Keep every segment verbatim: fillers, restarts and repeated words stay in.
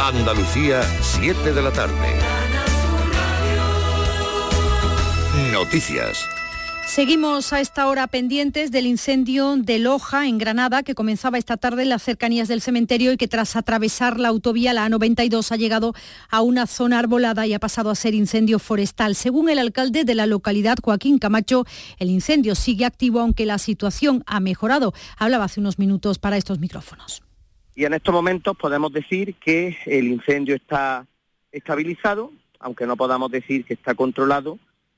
Andalucía, siete de la tarde. Noticias. Seguimos a esta hora pendientes del incendio de Loja, en Granada, que comenzaba esta tarde en las cercanías del cementerio y que tras atravesar la autovía, la A noventa y dos, ha llegado a una zona arbolada y ha pasado a ser incendio forestal. Según el alcalde de la localidad, Joaquín Camacho, el incendio sigue activo, aunque la situación ha mejorado. Hablaba hace unos minutos para estos micrófonos. Y en estos momentos podemos decir que el incendio está estabilizado, aunque no podamos decir que está controlado,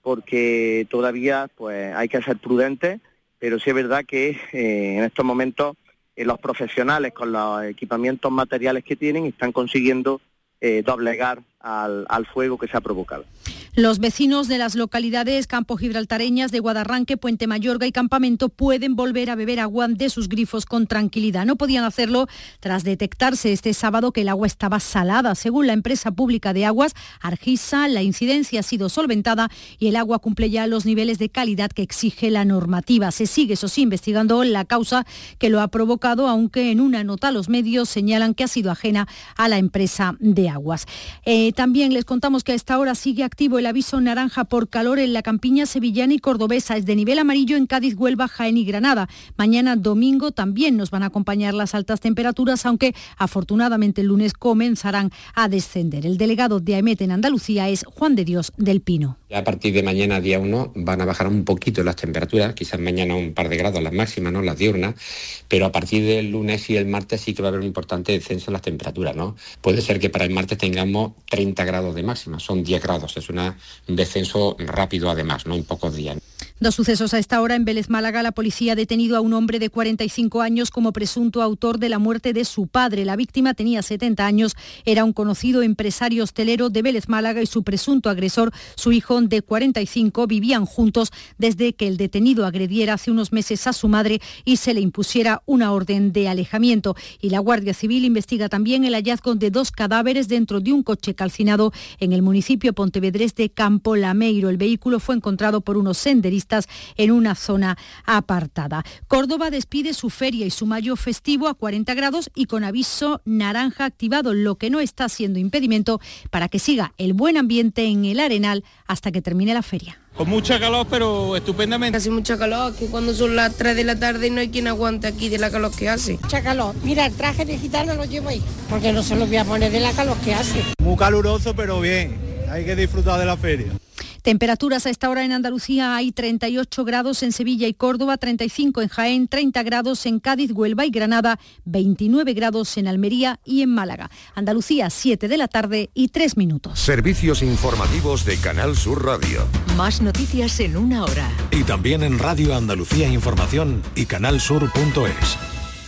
porque todavía pues hay que ser prudentes, pero sí es verdad que eh, en estos momentos eh, los profesionales con los equipamientos materiales que tienen están consiguiendo eh, doblegar al, al fuego que se ha provocado. Los vecinos de las localidades campogibraltareñas de Guadarranque, Puente Mayorga y Campamento pueden volver a beber agua de sus grifos con tranquilidad. No podían hacerlo tras detectarse este sábado que el agua estaba salada. Según la empresa pública de aguas, Argisa, la incidencia ha sido solventada y el agua cumple ya los niveles de calidad que exige la normativa. Se sigue, eso sí, investigando la causa que lo ha provocado, aunque en una nota los medios señalan que ha sido ajena a la empresa de aguas. Eh, también les contamos que a esta hora sigue activo el El aviso naranja por calor en la campiña sevillana y cordobesa. Es de nivel amarillo en Cádiz, Huelva, Jaén y Granada. Mañana domingo también nos van a acompañar las altas temperaturas, aunque afortunadamente el lunes comenzarán a descender. El delegado de AEMET en Andalucía es Juan de Dios del Pino. Ya a partir de mañana, día uno, van a bajar un poquito las temperaturas, quizás mañana un par de grados las máximas, ¿no?, las diurnas, pero a partir del lunes y el martes sí que va a haber un importante descenso en las temperaturas, ¿no? Puede ser que para el martes tengamos treinta grados de máxima, son diez grados, es una un descenso rápido además, ¿no?, en pocos días. Dos sucesos a esta hora. En Vélez, Málaga, la policía ha detenido a un hombre de cuarenta y cinco años como presunto autor de la muerte de su padre. La víctima tenía setenta años, era un conocido empresario hostelero de Vélez, Málaga, y su presunto agresor, su hijo de cuarenta y cinco, vivían juntos desde que el detenido agrediera hace unos meses a su madre y se le impusiera una orden de alejamiento. Y la Guardia Civil investiga también el hallazgo de dos cadáveres dentro de un coche calcinado en el municipio pontevedrés de Campo Lameiro. El vehículo fue encontrado por unos senderistas en una zona apartada. Córdoba despide su feria y su mayo festivo a cuarenta grados y con aviso naranja activado, lo que no está siendo impedimento para que siga el buen ambiente en el Arenal hasta que termine la feria. Con mucha calor, pero estupendamente. Hace mucha calor, que cuando son las tres de la tarde no hay quien aguante aquí de la calor que hace. Mucha calor. Mira, el traje de gitana lo llevo ahí, porque no se lo voy a poner de la calor que hace. Muy caluroso, pero bien. Hay que disfrutar de la feria. Temperaturas a esta hora en Andalucía: hay treinta y ocho grados en Sevilla y Córdoba, treinta y cinco en Jaén, treinta grados en Cádiz, Huelva y Granada, veintinueve grados en Almería y en Málaga. Andalucía, siete de la tarde y tres minutos. Servicios informativos de Canal Sur Radio. Más noticias en una hora. Y también en Radio Andalucía Información y canalsur punto es.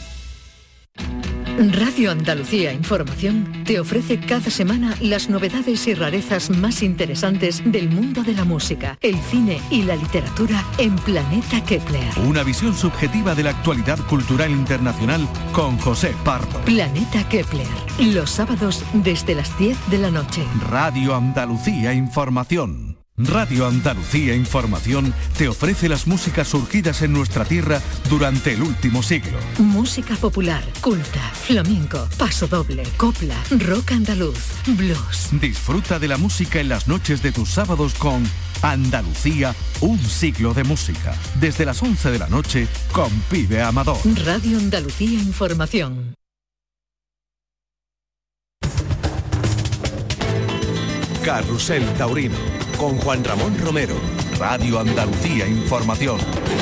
Radio Andalucía Información te ofrece cada semana las novedades y rarezas más interesantes del mundo de la música, el cine y la literatura en Planeta Kepler. Una visión subjetiva de la actualidad cultural internacional con José Pardo. Planeta Kepler, los sábados desde las diez de la noche. Radio Andalucía Información. Radio Andalucía Información te ofrece las músicas surgidas en nuestra tierra durante el último siglo. Música popular, culta, flamenco, pasodoble, copla, rock andaluz, blues. Disfruta de la música en las noches de tus sábados con Andalucía, un siglo de música. Desde las once de la noche con Pibe Amador. Radio Andalucía Información. Carrusel Taurino con Juan Ramón Romero. Radio Andalucía Información.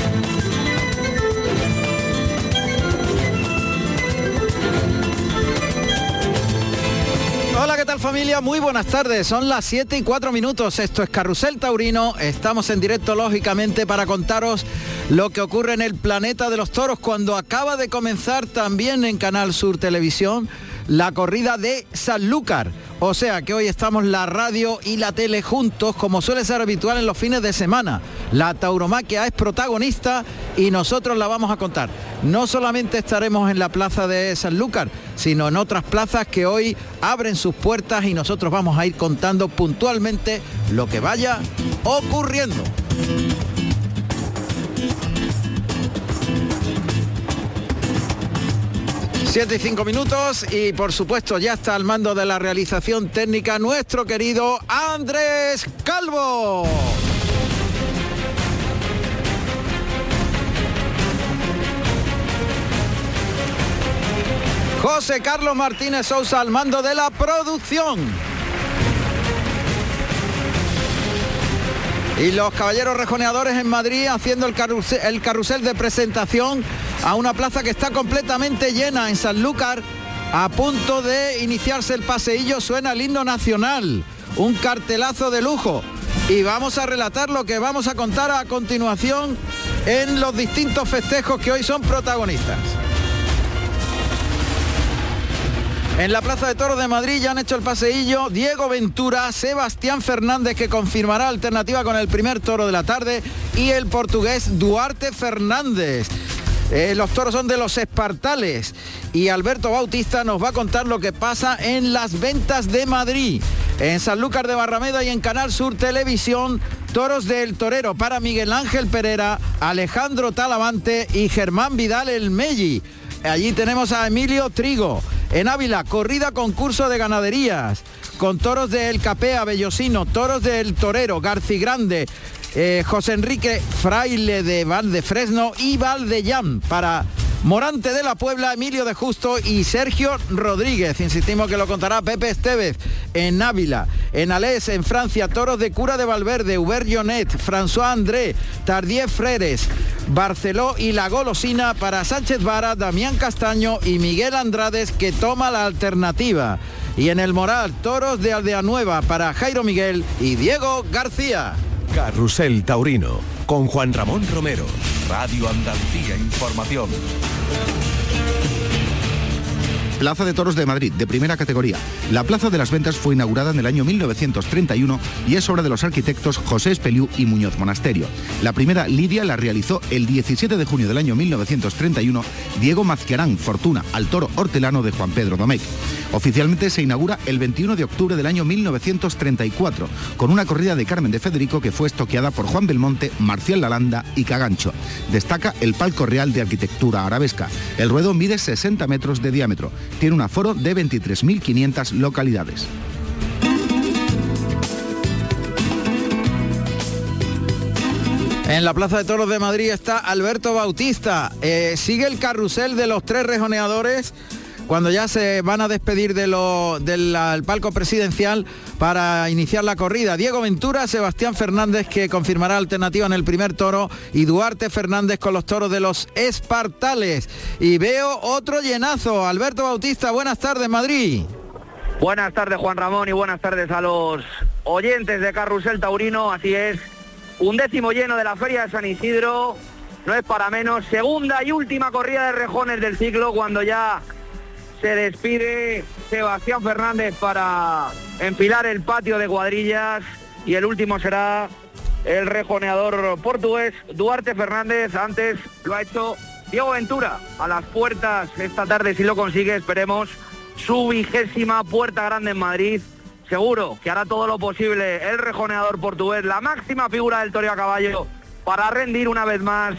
Hola, ¿qué tal, familia? Muy buenas tardes. Son las siete y cuatro minutos. Esto es Carrusel Taurino. Estamos en directo, lógicamente, para contaros lo que ocurre en el planeta de los toros, cuando acaba de comenzar también en Canal Sur Televisión la corrida de Sanlúcar. O sea que hoy estamos la radio y la tele juntos, como suele ser habitual en los fines de semana. La tauromaquia es protagonista y nosotros la vamos a contar. No solamente estaremos en la plaza de Sanlúcar, sino en otras plazas que hoy abren sus puertas y nosotros vamos a ir contando puntualmente lo que vaya ocurriendo. siete y cinco minutos y por supuesto ya está al mando de la realización técnica nuestro querido Andrés Calvo. José Carlos Martínez Sousa al mando de la producción. Y los caballeros rejoneadores en Madrid haciendo el carrusel, el carrusel de presentación a una plaza que está completamente llena en Sanlúcar. A punto de iniciarse el paseillo suena el himno nacional. Un cartelazo de lujo. Y vamos a relatar lo que vamos a contar a continuación en los distintos festejos que hoy son protagonistas. En la Plaza de Toros de Madrid ya han hecho el paseillo Diego Ventura, Sebastián Fernández, que confirmará alternativa con el primer toro de la tarde, y el portugués Duarte Fernández. Eh, los toros son de los Espartales y Alberto Bautista nos va a contar lo que pasa en las ventas de Madrid. En Sanlúcar de Barrameda y en Canal Sur Televisión, toros del torero para Miguel Ángel Pereira, Alejandro Talavante y Germán Vidal el Melli. Allí tenemos a Emilio Trigo. En Ávila, corrida concurso de ganaderías, con toros del Capea, Bellosino, toros del Torero, Garcigrande, eh, José Enrique Fraile de Valdefresno y Valdellán. Para Morante de la Puebla, Emilio de Justo y Sergio Rodríguez. Insistimos que lo contará Pepe Estevez. En Ávila, en Alès, en Francia, toros de Cura de Valverde, Hubert Jonet, François André, Tardier Freres, Barceló y La Golosina para Sánchez Vara, Damián Castaño y Miguel Andrades, que toma la alternativa. Y en el Moral, toros de Aldea Nueva para Jairo Miguel y Diego García. Carrusel Taurino con Juan Ramón Romero. Radio Andalucía Información. Plaza de Toros de Madrid, de primera categoría. La Plaza de las Ventas fue inaugurada en el año mil novecientos treinta y uno y es obra de los arquitectos José Espeliú y Muñoz Monasterio. La primera lidia la realizó el diecisiete de junio del año mil novecientos treinta y uno Diego Mazquiarán Fortuna, al toro hortelano de Juan Pedro Domecq. Oficialmente se inaugura el veintiuno de octubre del año mil novecientos treinta y cuatro, con una corrida de Carmen de Federico que fue estoqueada por Juan Belmonte, Marcial Lalanda y Cagancho. Destaca el palco real de arquitectura arabesca. El ruedo mide sesenta metros de diámetro. Tiene un aforo de veintitrés mil quinientas localidades. En la Plaza de Toros de Madrid está Alberto Bautista. Eh, sigue el carrusel de los tres rejoneadores cuando ya se van a despedir de lo, del la, palco presidencial para iniciar la corrida. Diego Ventura, Sebastián Fernández, que confirmará alternativa en el primer toro, y Duarte Fernández con los toros de los Espartales. Y veo otro llenazo. Alberto Bautista, buenas tardes, Madrid. Buenas tardes, Juan Ramón, y buenas tardes a los oyentes de Carrusel Taurino. Así es, un décimo lleno de la Feria de San Isidro, no es para menos. Segunda y última corrida de rejones del ciclo, cuando ya se despide Sebastián Fernández para enfilar el patio de cuadrillas, y el último será el rejoneador portugués Duarte Fernández. Antes lo ha hecho Diego Ventura, a las puertas esta tarde, si lo consigue, esperemos, su vigésima puerta grande en Madrid. Seguro que hará todo lo posible el rejoneador portugués, la máxima figura del toreo a caballo, para rendir una vez más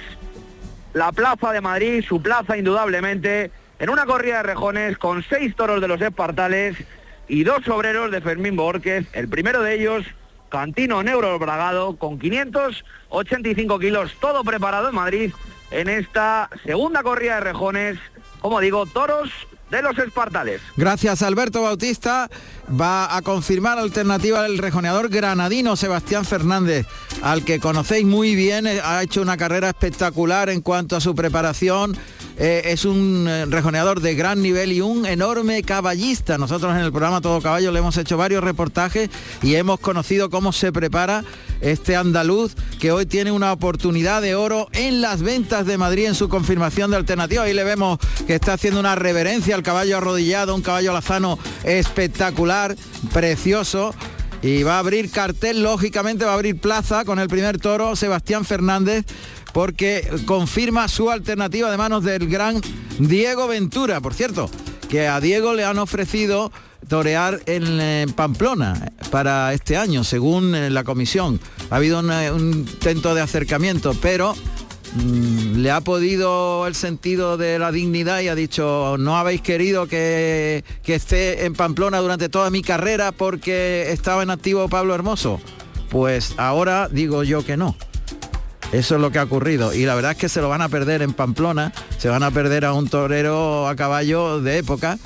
la Plaza de Madrid, su plaza indudablemente, en una corrida de rejones con seis toros de los Espartales y dos obreros de Fermín Borquez. El primero de ellos, Cantino Neuro Bragado, con quinientos ochenta y cinco kilos, todo preparado en Madrid en esta segunda corrida de rejones, como digo, toros de los Espartales. Gracias, Alberto Bautista. Va a confirmar alternativa del rejoneador granadino Sebastián Fernández, al que conocéis muy bien. Ha hecho una carrera espectacular en cuanto a su preparación. Eh, es un eh, rejoneador de gran nivel y un enorme caballista. Nosotros en el programa Todo Caballo le hemos hecho varios reportajes y hemos conocido cómo se prepara este andaluz, que hoy tiene una oportunidad de oro en las ventas de Madrid en su confirmación de alternativa. Ahí le vemos que está haciendo una reverencia al caballo arrodillado, un caballo alazano espectacular, precioso. Y va a abrir cartel, lógicamente va a abrir plaza con el primer toro Sebastián Fernández, porque confirma su alternativa de manos del gran Diego Ventura. Por cierto, que a Diego le han ofrecido torear en eh, Pamplona para este año, según eh, la comisión. Ha habido una, un intento de acercamiento, pero mmm, le ha podido el sentido de la dignidad y ha dicho, no habéis querido que, que esté en Pamplona durante toda mi carrera porque estaba en activo Pablo Hermoso. Pues ahora digo yo que no. Eso es lo que ha ocurrido y la verdad es que se lo van a perder en Pamplona, se van a perder a un torero a caballo de época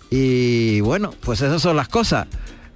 y bueno, pues esas son las cosas.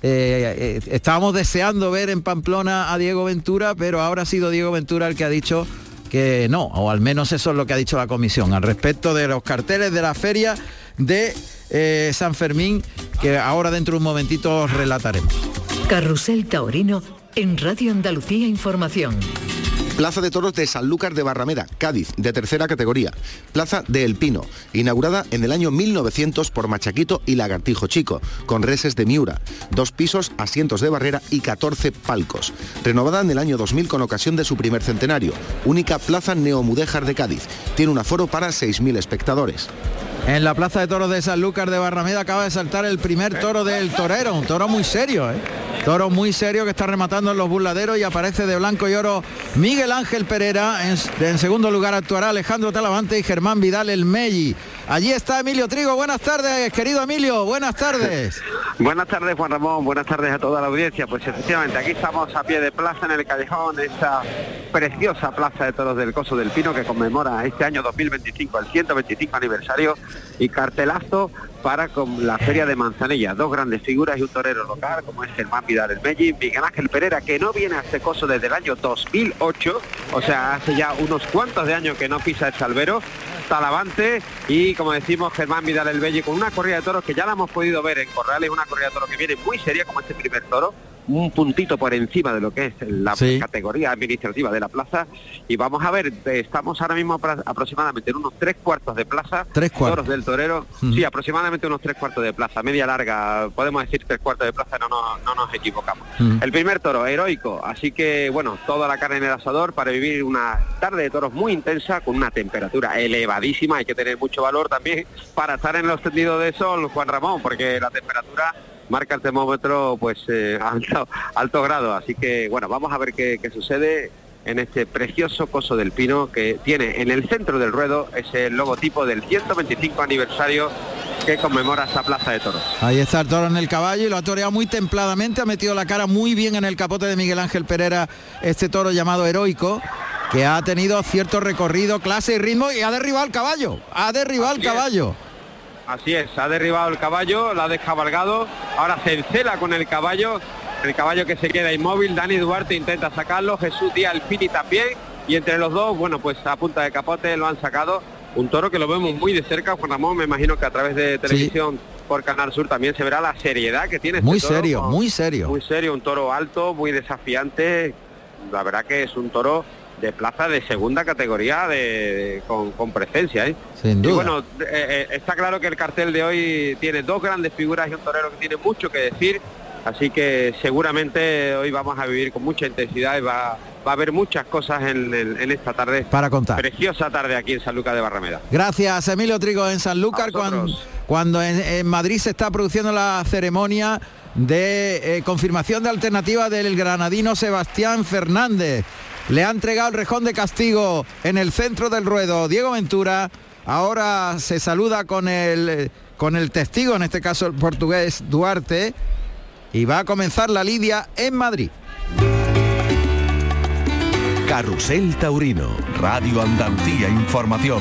Eh, eh, estábamos deseando ver en Pamplona a Diego Ventura, pero ahora ha sido Diego Ventura el que ha dicho que no, o al menos eso es lo que ha dicho la comisión al respecto de los carteles de la feria de eh, San Fermín, que ahora dentro de un momentito os relataremos. Carrusel Taurino en Radio Andalucía Información. Plaza de Toros de Sanlúcar de Barrameda, Cádiz, de tercera categoría. Plaza de El Pino, inaugurada en el año mil novecientos por Machaquito y Lagartijo Chico, con reses de Miura, dos pisos, asientos de barrera y catorce palcos. Renovada en el año dos mil con ocasión de su primer centenario. Única plaza neomudéjar de Cádiz. Tiene un aforo para seis mil espectadores. En la Plaza de Toros de Sanlúcar de Barrameda acaba de saltar el primer toro del torero, un toro muy serio, ¿eh? Toro muy serio que está rematando en los burladeros y aparece de blanco y oro Miguel Ángel Pereira. En, en segundo lugar actuará Alejandro Talavante y Germán Vidal el Melli. Allí está Emilio Trigo. Buenas tardes, querido Emilio. Buenas tardes. Buenas tardes, Juan Ramón. Buenas tardes a toda la audiencia. Pues efectivamente, aquí estamos a pie de plaza en el callejón, esta preciosa Plaza de Toros del Coso del Pino que conmemora este año dos mil veinticinco, el ciento veinticinco aniversario, y cartelazo para con la Feria de Manzanilla. Dos grandes figuras y un torero local, como es Germán Vidal el Melli, Miguel Ángel Pereira, que no viene a este coso desde el año dos mil ocho, o sea, hace ya unos cuantos de años que no pisa el salvero, Talavante y, como decimos, Germán Vidal el Melli, con una corrida de toros que ya la hemos podido ver en Corrales, una corrida de toros que viene muy seria como este primer toro, un puntito por encima de lo que es la sí. categoría administrativa de la plaza, y vamos a ver, estamos ahora mismo aproximadamente en unos tres cuartos de plaza, tres cuartos. Toros del torero, mm. sí, aproximadamente unos tres cuartos de plaza, media larga, podemos decir tres cuartos de plaza, no, no, no nos equivocamos. Mm. El primer toro, heroico, así que bueno, toda la carne en el asador para vivir una tarde de toros muy intensa, con una temperatura elevadísima, hay que tener mucho valor también para estar en los tendidos de sol, Juan Ramón, porque la temperatura marca el termómetro pues eh, alto, alto grado, así que bueno, vamos a ver qué, qué sucede en este precioso Coso del Pino, que tiene en el centro del ruedo ese logotipo del ciento veinticinco aniversario que conmemora esta Plaza de Toros. Ahí está el toro en el caballo y lo ha toreado muy templadamente, ha metido la cara muy bien en el capote de Miguel Ángel Pereira, este toro llamado Heroico, que ha tenido cierto recorrido, clase y ritmo, y ha derribado el caballo, ha derribado el caballo. Así es, ha derribado el caballo, la ha descabalgado, ahora se encela con el caballo, el caballo que se queda inmóvil, Dani Duarte intenta sacarlo, Jesús Díaz Alfini también, y entre los dos, bueno, pues a punta de capote lo han sacado, un toro que lo vemos muy de cerca, Juan Ramón, me imagino que a través de televisión sí. por Canal Sur también se verá la seriedad que tiene este muy toro. Muy serio, muy serio. Muy serio, un toro alto, muy desafiante, la verdad que es un toro de plaza de segunda categoría de, de con, con presencia, ¿eh? Sin duda. Y bueno, eh, eh, está claro que el cartel de hoy tiene dos grandes figuras y un torero que tiene mucho que decir, así que seguramente hoy vamos a vivir con mucha intensidad y va, va a haber muchas cosas en, en, en esta tarde. Para contar. Preciosa tarde aquí en Sanlúcar de Barrameda. Gracias, Emilio Trigo. En Sanlúcar, cuando, cuando en, en Madrid se está produciendo la ceremonia de eh, confirmación de alternativa del granadino Sebastián Fernández. Le ha entregado el rejón de castigo en el centro del ruedo Diego Ventura. Ahora se saluda con el, con el testigo, en este caso el portugués Duarte, y va a comenzar la lidia en Madrid. Carrusel Taurino, Radio Andalucía Información.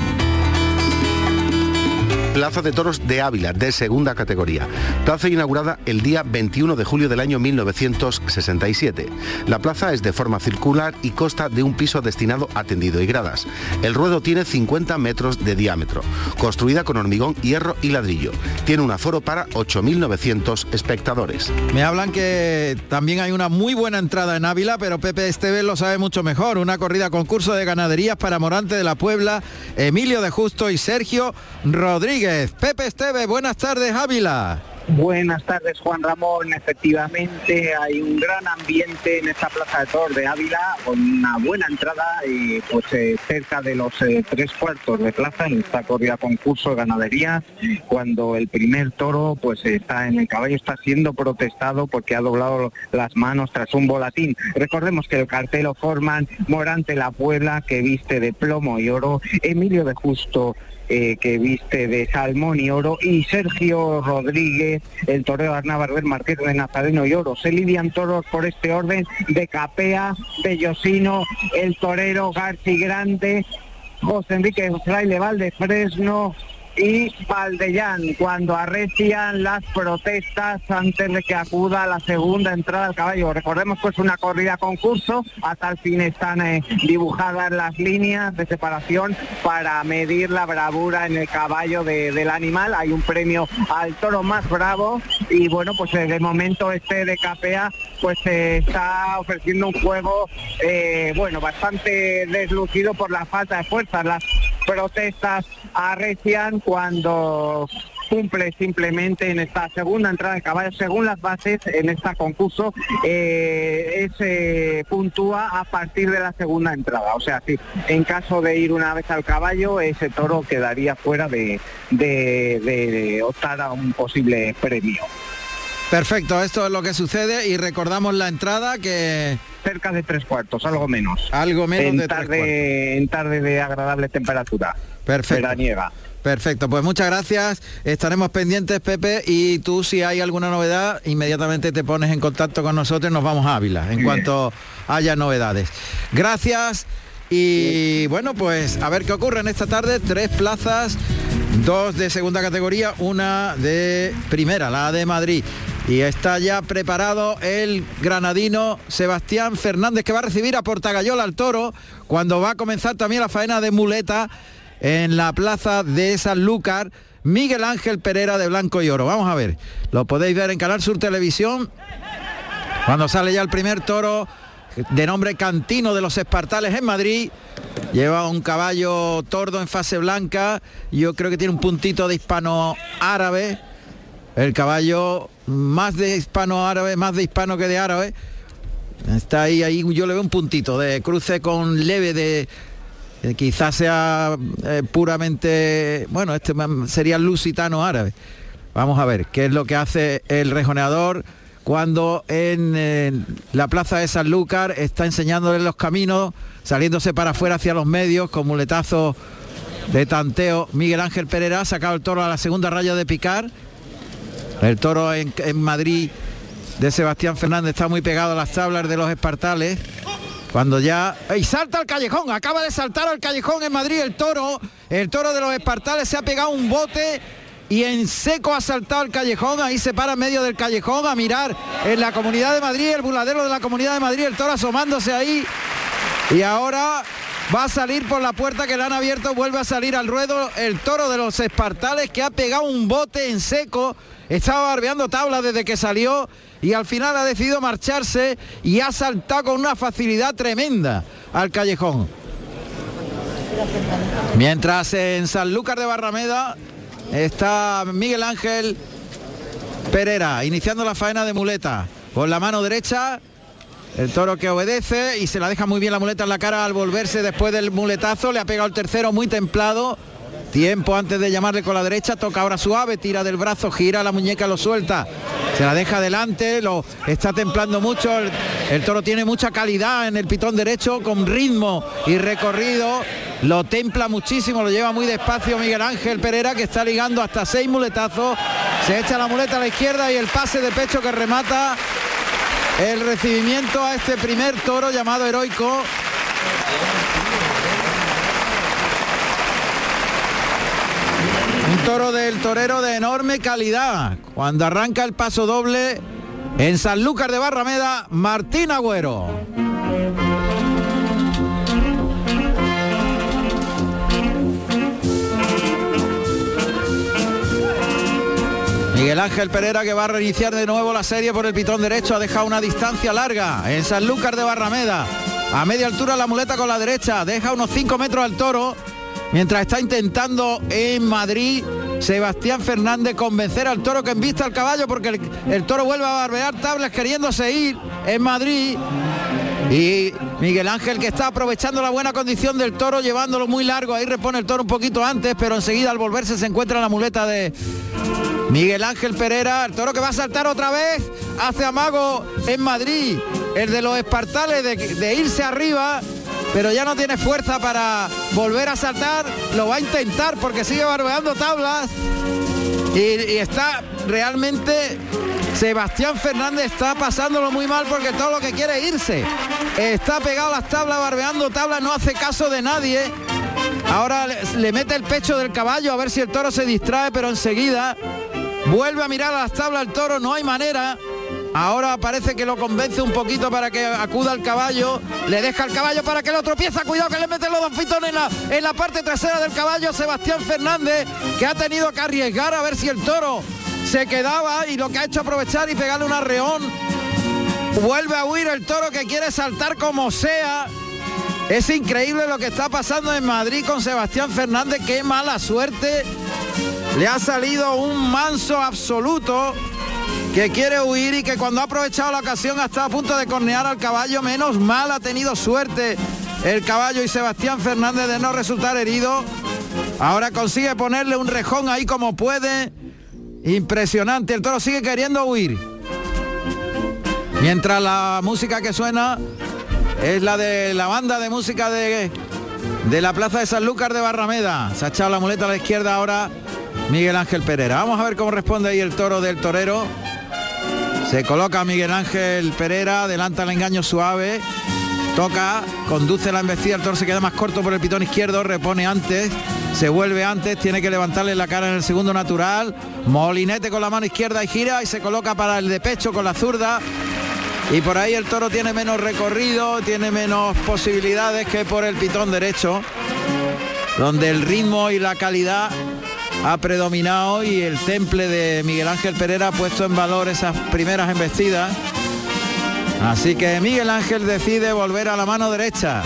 Plaza de Toros de Ávila, de segunda categoría. Plaza inaugurada el día veintiuno de julio del año mil novecientos sesenta y siete. La plaza es de forma circular y consta de un piso destinado a tendido y gradas. El ruedo tiene cincuenta metros de diámetro, construida con hormigón, hierro y ladrillo. Tiene un aforo para ocho mil novecientos espectadores. Me hablan que también hay una muy buena entrada en Ávila, pero Pepe Esteves lo sabe mucho mejor. Una corrida concurso de ganaderías para Morante de la Puebla, Emilio de Justo y Sergio Rodríguez. Pepe Esteves, buenas tardes, Ávila. Buenas tardes, Juan Ramón. Efectivamente, hay un gran ambiente en esta Plaza de Toros de Ávila, con una buena entrada y pues eh, cerca de los eh, tres cuartos de plaza en esta corrida concurso de ganadería, cuando el primer toro pues está en el caballo, está siendo protestado porque ha doblado las manos tras un volatín. Recordemos que el cartel lo forman Morante La Puebla, que viste de plomo y oro, Emilio de Justo, Eh, que viste de salmón y oro, y Sergio Rodríguez, el torero Arnaba del Marqués de Nazareno y oro. Se lidian toros por este orden de Capea, Bellosino, el torero Garci Grande, José Enrique Fraile Valdefresno y Valdellán, cuando arrecian las protestas antes de que acuda a la segunda entrada al caballo. Recordemos que es una corrida concurso, hasta el fin están eh, dibujadas las líneas de separación para medir la bravura en el caballo de, del animal. Hay un premio al toro más bravo y bueno, pues eh, de momento este de Capea pues eh, está ofreciendo un juego eh, bueno, bastante deslucido por la falta de fuerza. Las protestas arrecian cuando cumple simplemente en esta segunda entrada de caballo. Según las bases en este concurso eh, se puntúa a partir de la segunda entrada, o sea, si en caso de ir una vez al caballo, ese toro quedaría fuera de, de, de optar a un posible premio. Perfecto, esto es lo que sucede y recordamos la entrada, que cerca de tres cuartos, algo menos. Algo menos en de tarde, tres cuartos. En tarde de agradable temperatura. Perfecto. Veraniega. Perfecto, pues muchas gracias. Estaremos pendientes, Pepe, y tú, si hay alguna novedad, inmediatamente te pones en contacto con nosotros y nos vamos a Ávila en cuanto haya novedades. Gracias. Y bueno, pues a ver qué ocurre en esta tarde. Tres plazas, dos de segunda categoría, una de primera, la de Madrid. Y está ya preparado el granadino Sebastián Fernández, que va a recibir a Portagayola al toro cuando va a comenzar también la faena de muleta en la plaza de Sanlúcar. Miguel Ángel Pereira de blanco y oro. Vamos a ver, lo podéis ver en Canal Sur Televisión cuando sale ya el primer toro, de nombre Cantino, de los Espartales en Madrid. Lleva un caballo tordo en fase blanca, yo creo que tiene un puntito de hispano árabe. El caballo más de hispano árabe, más de hispano que de árabe. Está ahí, ahí yo le veo un puntito de cruce con leve de, de quizás sea eh, puramente, bueno, este sería lusitano árabe. Vamos a ver qué es lo que hace el rejoneador cuando en eh, la plaza de Sanlúcar está enseñándole los caminos, saliéndose para afuera hacia los medios con muletazo de tanteo. Miguel Ángel Pereira ha sacado el toro a la segunda raya de picar. El toro en, en Madrid de Sebastián Fernández está muy pegado a las tablas de los Espartales. Cuando ya... ¡Ey, salta al callejón! Acaba de saltar al callejón en Madrid el toro. El toro de los Espartales se ha pegado un bote y en seco ha saltado al callejón. Ahí se para en medio del callejón a mirar en la Comunidad de Madrid, el buladero de la Comunidad de Madrid, el toro asomándose ahí. Y ahora va a salir por la puerta que le han abierto, vuelve a salir al ruedo el toro de los Espartales, que ha pegado un bote en seco. Estaba barbeando tablas desde que salió y al final ha decidido marcharse y ha saltado con una facilidad tremenda al callejón. Mientras en Sanlúcar de Barrameda está Miguel Ángel Pereira iniciando la faena de muleta con la mano derecha. El toro que obedece y se la deja muy bien la muleta en la cara al volverse después del muletazo. Le ha pegado el tercero muy templado. Tiempo antes de llamarle con la derecha, toca ahora suave, tira del brazo, gira la muñeca, lo suelta, se la deja adelante, lo está templando mucho. El, el toro tiene mucha calidad en el pitón derecho, con ritmo y recorrido, lo templa muchísimo, lo lleva muy despacio Miguel Ángel Pereira, que está ligando hasta seis muletazos. Se echa la muleta a la izquierda y el pase de pecho que remata el recibimiento a este primer toro llamado Heroico. Un toro del torero de enorme calidad. Cuando arranca el paso doble en Sanlúcar de Barrameda, Martín Agüero. Miguel Ángel Pereira, que va a reiniciar de nuevo la serie por el pitón derecho, ha dejado una distancia larga en Sanlúcar de Barrameda. A media altura la muleta con la derecha, deja unos cinco metros al toro, mientras está intentando en Madrid Sebastián Fernández convencer al toro que embista al caballo, porque el, el toro vuelve a barbear tablas queriéndose ir en Madrid. Y Miguel Ángel, que está aprovechando la buena condición del toro, llevándolo muy largo, ahí repone el toro un poquito antes, pero enseguida al volverse se encuentra la muleta de Miguel Ángel Pereira. El toro que va a saltar otra vez, hace amago en Madrid, el de los espartales de, de irse arriba, pero ya no tiene fuerza para volver a saltar. Lo va a intentar porque sigue barbeando tablas y, y está realmente... Sebastián Fernández está pasándolo muy mal porque todo lo que quiere es irse. Está pegado a las tablas, barbeando tablas, no hace caso de nadie. Ahora le, le mete el pecho del caballo a ver si el toro se distrae, pero enseguida vuelve a mirar a las tablas el toro, no hay manera. Ahora parece que lo convence un poquito para que acuda al caballo, le deja el caballo para que lo tropieza, cuidado que le meten los dos pitones en la, en la parte trasera del caballo. Sebastián Fernández, que ha tenido que arriesgar a ver si el toro se quedaba, y lo que ha hecho aprovechar y pegarle un arreón. Vuelve a huir el toro, que quiere saltar como sea. Es increíble lo que está pasando en Madrid con Sebastián Fernández. Qué mala suerte. Le ha salido un manso absoluto, que quiere huir y que cuando ha aprovechado la ocasión ha estado a punto de cornear al caballo. Menos mal ha tenido suerte el caballo y Sebastián Fernández de no resultar herido. Ahora consigue ponerle un rejón ahí como puede. Impresionante, el toro sigue queriendo huir. Mientras la música que suena es la de la banda de música de, de la plaza de Sanlúcar de Barrameda. Se ha echado la muleta a la izquierda ahora Miguel Ángel Pereira. Vamos a ver cómo responde ahí el toro del torero. Se coloca Miguel Ángel Pereira, adelanta el engaño suave, toca, conduce la embestida, el toro se queda más corto por el pitón izquierdo, repone antes, se vuelve antes, tiene que levantarle la cara en el segundo natural, molinete con la mano izquierda y gira y se coloca para el de pecho con la zurda, y por ahí el toro tiene menos recorrido, tiene menos posibilidades que por el pitón derecho, donde el ritmo y la calidad ha predominado y el temple de Miguel Ángel Pereira ha puesto en valor esas primeras embestidas. Así que Miguel Ángel decide volver a la mano derecha.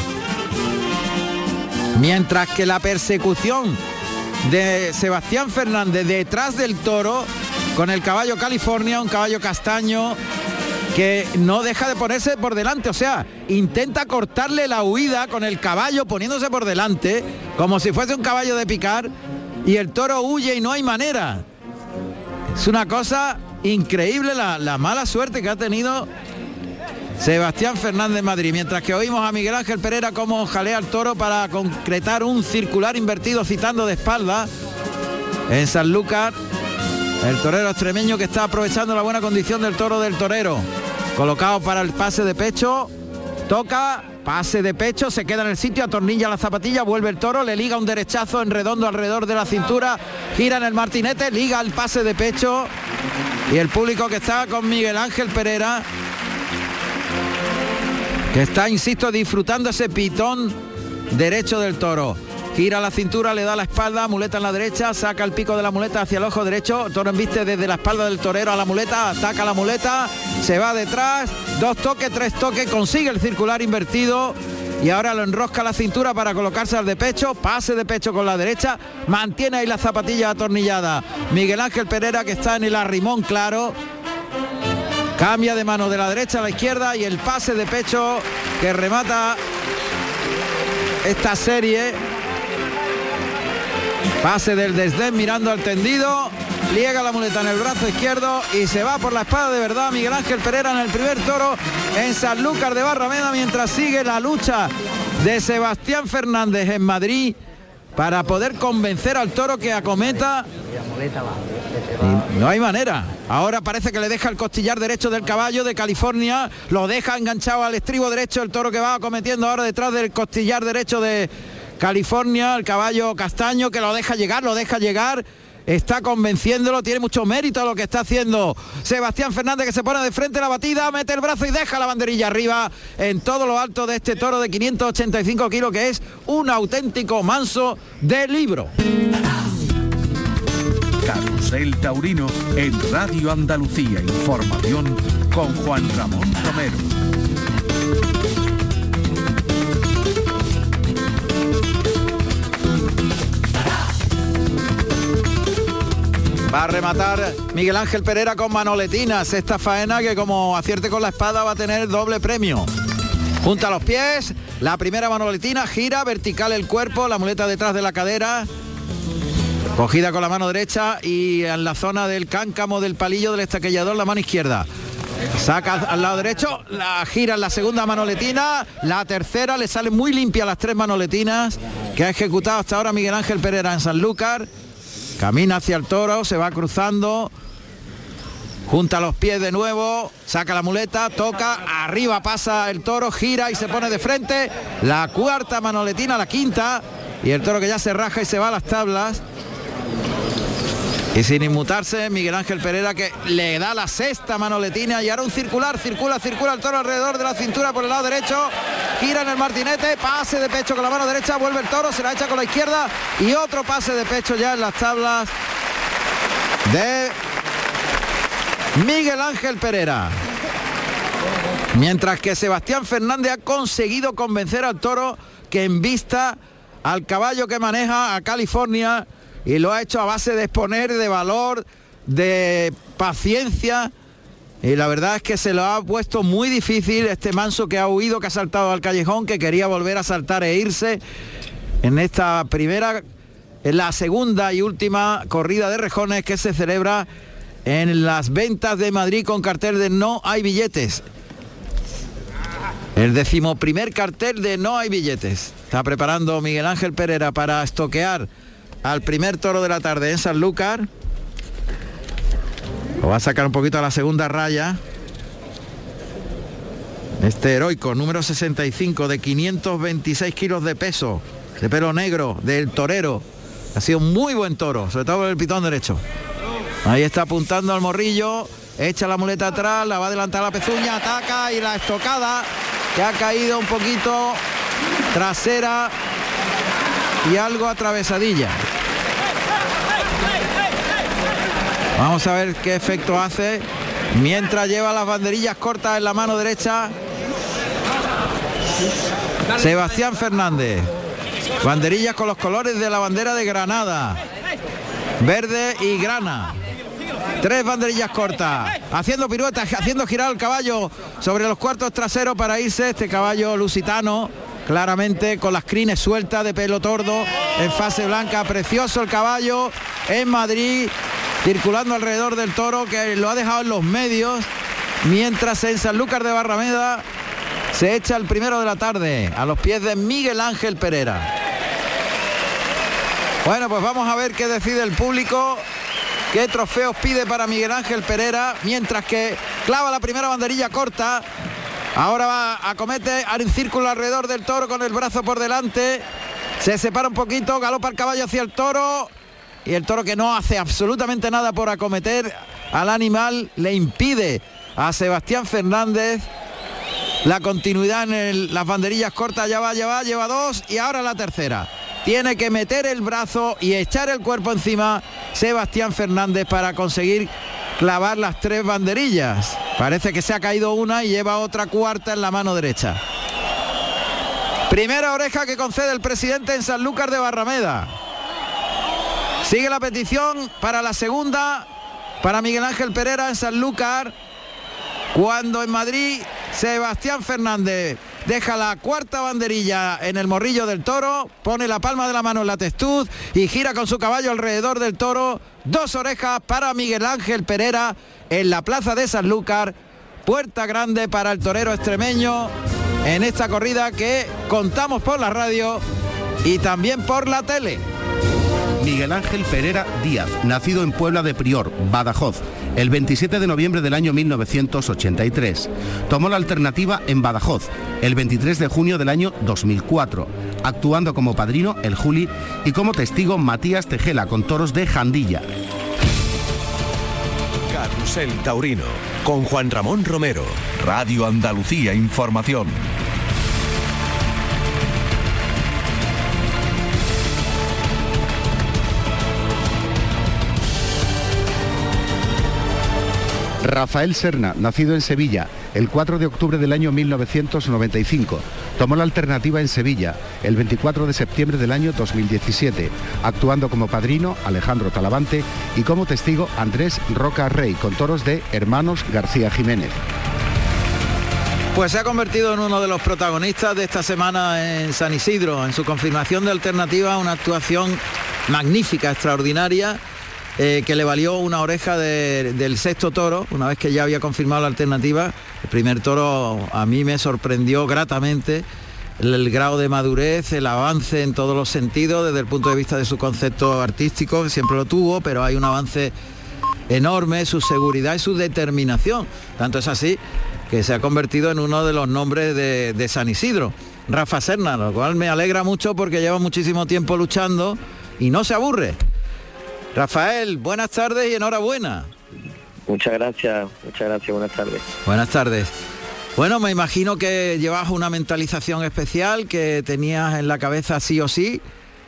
Mientras que la persecución de Sebastián Fernández detrás del toro con el caballo California, un caballo castaño que no deja de ponerse por delante, o sea, intenta cortarle la huida con el caballo poniéndose por delante, como si fuese un caballo de picar, y el toro huye y no hay manera. Es una cosa increíble la, la mala suerte que ha tenido Sebastián Fernández Madrid, mientras que oímos a Miguel Ángel Pereira cómo jalea al toro para concretar un circular invertido citando de espalda en Sanlúcar. El torero extremeño que está aprovechando la buena condición del toro del torero, colocado para el pase de pecho, toca, pase de pecho, se queda en el sitio, atornilla la zapatilla, vuelve el toro, le liga un derechazo en redondo alrededor de la cintura, gira en el martinete, liga el pase de pecho, y el público que está con Miguel Ángel Pereira, que está, insisto, disfrutando ese pitón derecho del toro. Gira la cintura, le da la espalda, muleta en la derecha, saca el pico de la muleta hacia el ojo derecho, toro embiste desde la espalda del torero a la muleta, ataca la muleta, se va detrás, dos toques, tres toques, consigue el circular invertido y ahora lo enrosca la cintura para colocarse al de pecho, pase de pecho con la derecha, mantiene ahí la zapatilla atornillada Miguel Ángel Pereira, que está en el arrimón claro. Cambia de mano de la derecha a la izquierda y el pase de pecho que remata esta serie. Pase del desdén mirando al tendido, pliega la muleta en el brazo izquierdo y se va por la espada de verdad Miguel Ángel Pereira en el primer toro en Sanlúcar de Barrameda, mientras sigue la lucha de Sebastián Fernández en Madrid para poder convencer al toro que acometa. Y no hay manera. Ahora parece que le deja el costillar derecho del caballo de California, lo deja enganchado al estribo derecho el toro, que va cometiendo ahora detrás del costillar derecho de California, el caballo castaño, que lo deja llegar, lo deja llegar, está convenciéndolo, tiene mucho mérito lo que está haciendo Sebastián Fernández, que se pone de frente a la batida, mete el brazo y deja la banderilla arriba en todo lo alto de este toro de quinientos ochenta y cinco kilos, que es un auténtico manso de libro. Carrusel Taurino en Radio Andalucía Información con Juan Ramón Romero. Va a rematar Miguel Ángel Pereira con manoletinas. Esta faena que como acierte con la espada va a tener doble premio. Junta los pies, la primera manoletina, gira, vertical el cuerpo, la muleta detrás de la cadera. Cogida con la mano derecha y en la zona del cáncamo del palillo del estaquillador la mano izquierda. Saca al lado derecho, la gira en la segunda manoletina, la tercera, le salen muy limpias las tres manoletinas que ha ejecutado hasta ahora Miguel Ángel Pereira en Sanlúcar. Camina hacia el toro, se va cruzando, junta los pies de nuevo, saca la muleta, toca, arriba pasa el toro, gira y se pone de frente. La cuarta manoletina, la quinta, y el toro que ya se raja y se va a las tablas. Y sin inmutarse, Miguel Ángel Pereira que le da la sexta manoletina y ahora un circular, circula, circula el toro alrededor de la cintura por el lado derecho, gira en el martinete, pase de pecho con la mano derecha, vuelve el toro, se la echa con la izquierda y otro pase de pecho ya en las tablas de Miguel Ángel Pereira. Mientras que Sebastián Fernández ha conseguido convencer al toro que embista al caballo que maneja a California, y lo ha hecho a base de exponer, de valor, de paciencia, y la verdad es que se lo ha puesto muy difícil este manso que ha huido, que ha saltado al callejón, que quería volver a saltar e irse en esta primera, en la segunda y última corrida de rejones que se celebra en las Ventas de Madrid con cartel de no hay billetes. El decimoprimer cartel de no hay billetes. Está preparando Miguel Ángel Pereira para estoquear al primer toro de la tarde en Sanlúcar. Lo va a sacar un poquito a la segunda raya. Este heroico número sesenta y cinco de quinientos veintiséis kilos de peso, de pelo negro, del torero. Ha sido un muy buen toro, sobre todo con el pitón derecho. Ahí está apuntando al morrillo, echa la muleta atrás, la va a adelantar la pezuña, ataca y la estocada que ha caído un poquito trasera y algo atravesadilla. Vamos a ver qué efecto hace mientras lleva las banderillas cortas en la mano derecha Sebastián Fernández. Banderillas con los colores de la bandera de Granada, verde y grana. Tres banderillas cortas, haciendo piruetas, haciendo girar el caballo sobre los cuartos traseros para irse. Este caballo lusitano, claramente con las crines sueltas, de pelo tordo, en fase blanca. Precioso el caballo en Madrid, circulando alrededor del toro, que lo ha dejado en los medios, mientras en Sanlúcar de Barrameda se echa el primero de la tarde a los pies de Miguel Ángel Pereira. Bueno, pues vamos a ver qué decide el público, qué trofeos pide para Miguel Ángel Pereira, mientras que clava la primera banderilla corta. Ahora va a comete un círculo alrededor del toro con el brazo por delante, se separa un poquito, galopa el caballo hacia el toro, y el toro, que no hace absolutamente nada por acometer al animal, le impide a Sebastián Fernández la continuidad en el, las banderillas cortas. Ya va, ya va, lleva dos y ahora la tercera. Tiene que meter el brazo y echar el cuerpo encima Sebastián Fernández para conseguir clavar las tres banderillas. Parece que se ha caído una y lleva otra cuarta en la mano derecha. Primera oreja que concede el presidente en Sanlúcar de Barrameda. Sigue la petición para la segunda, para Miguel Ángel Pereira en Sanlúcar, cuando en Madrid Sebastián Fernández deja la cuarta banderilla en el morrillo del toro, pone la palma de la mano en la testuz y gira con su caballo alrededor del toro. Dos orejas para Miguel Ángel Pereira en la plaza de Sanlúcar. Puerta grande para el torero extremeño en esta corrida que contamos por la radio y también por la tele. Miguel Ángel Pereira Díaz, nacido en Puebla de Prior, Badajoz, el veintisiete de noviembre del año mil novecientos ochenta y tres. Tomó la alternativa en Badajoz el veintitrés de junio del año dos mil cuatro, actuando como padrino el Juli y como testigo Matías Tejela con toros de Jandilla. Carrusel Taurino con Juan Ramón Romero, Radio Andalucía Información. Rafael Serna, nacido en Sevilla el cuatro de octubre del año mil novecientos noventa y cinco, tomó la alternativa en Sevilla el veinticuatro de septiembre del año dos mil diecisiete, actuando como padrino Alejandro Talavante y como testigo Andrés Roca Rey, con toros de Hermanos García Jiménez. Pues se ha convertido en uno de los protagonistas de esta semana en San Isidro, en su confirmación de alternativa, una actuación magnífica, extraordinaria, eh, que le valió una oreja de, del sexto toro, una vez que ya había confirmado la alternativa. El primer toro a mí me sorprendió gratamente, el, el grado de madurez, el avance en todos los sentidos, desde el punto de vista de su concepto artístico, que siempre lo tuvo, pero hay un avance enorme, su seguridad y su determinación. Tanto es así que se ha convertido en uno de los nombres de, de San Isidro, Rafa Serna, lo cual me alegra mucho porque lleva muchísimo tiempo luchando y no se aburre. Rafael, buenas tardes y enhorabuena. Muchas gracias, muchas gracias, buenas tardes. Buenas tardes. Bueno, me imagino que llevas una mentalización especial que tenías en la cabeza sí o sí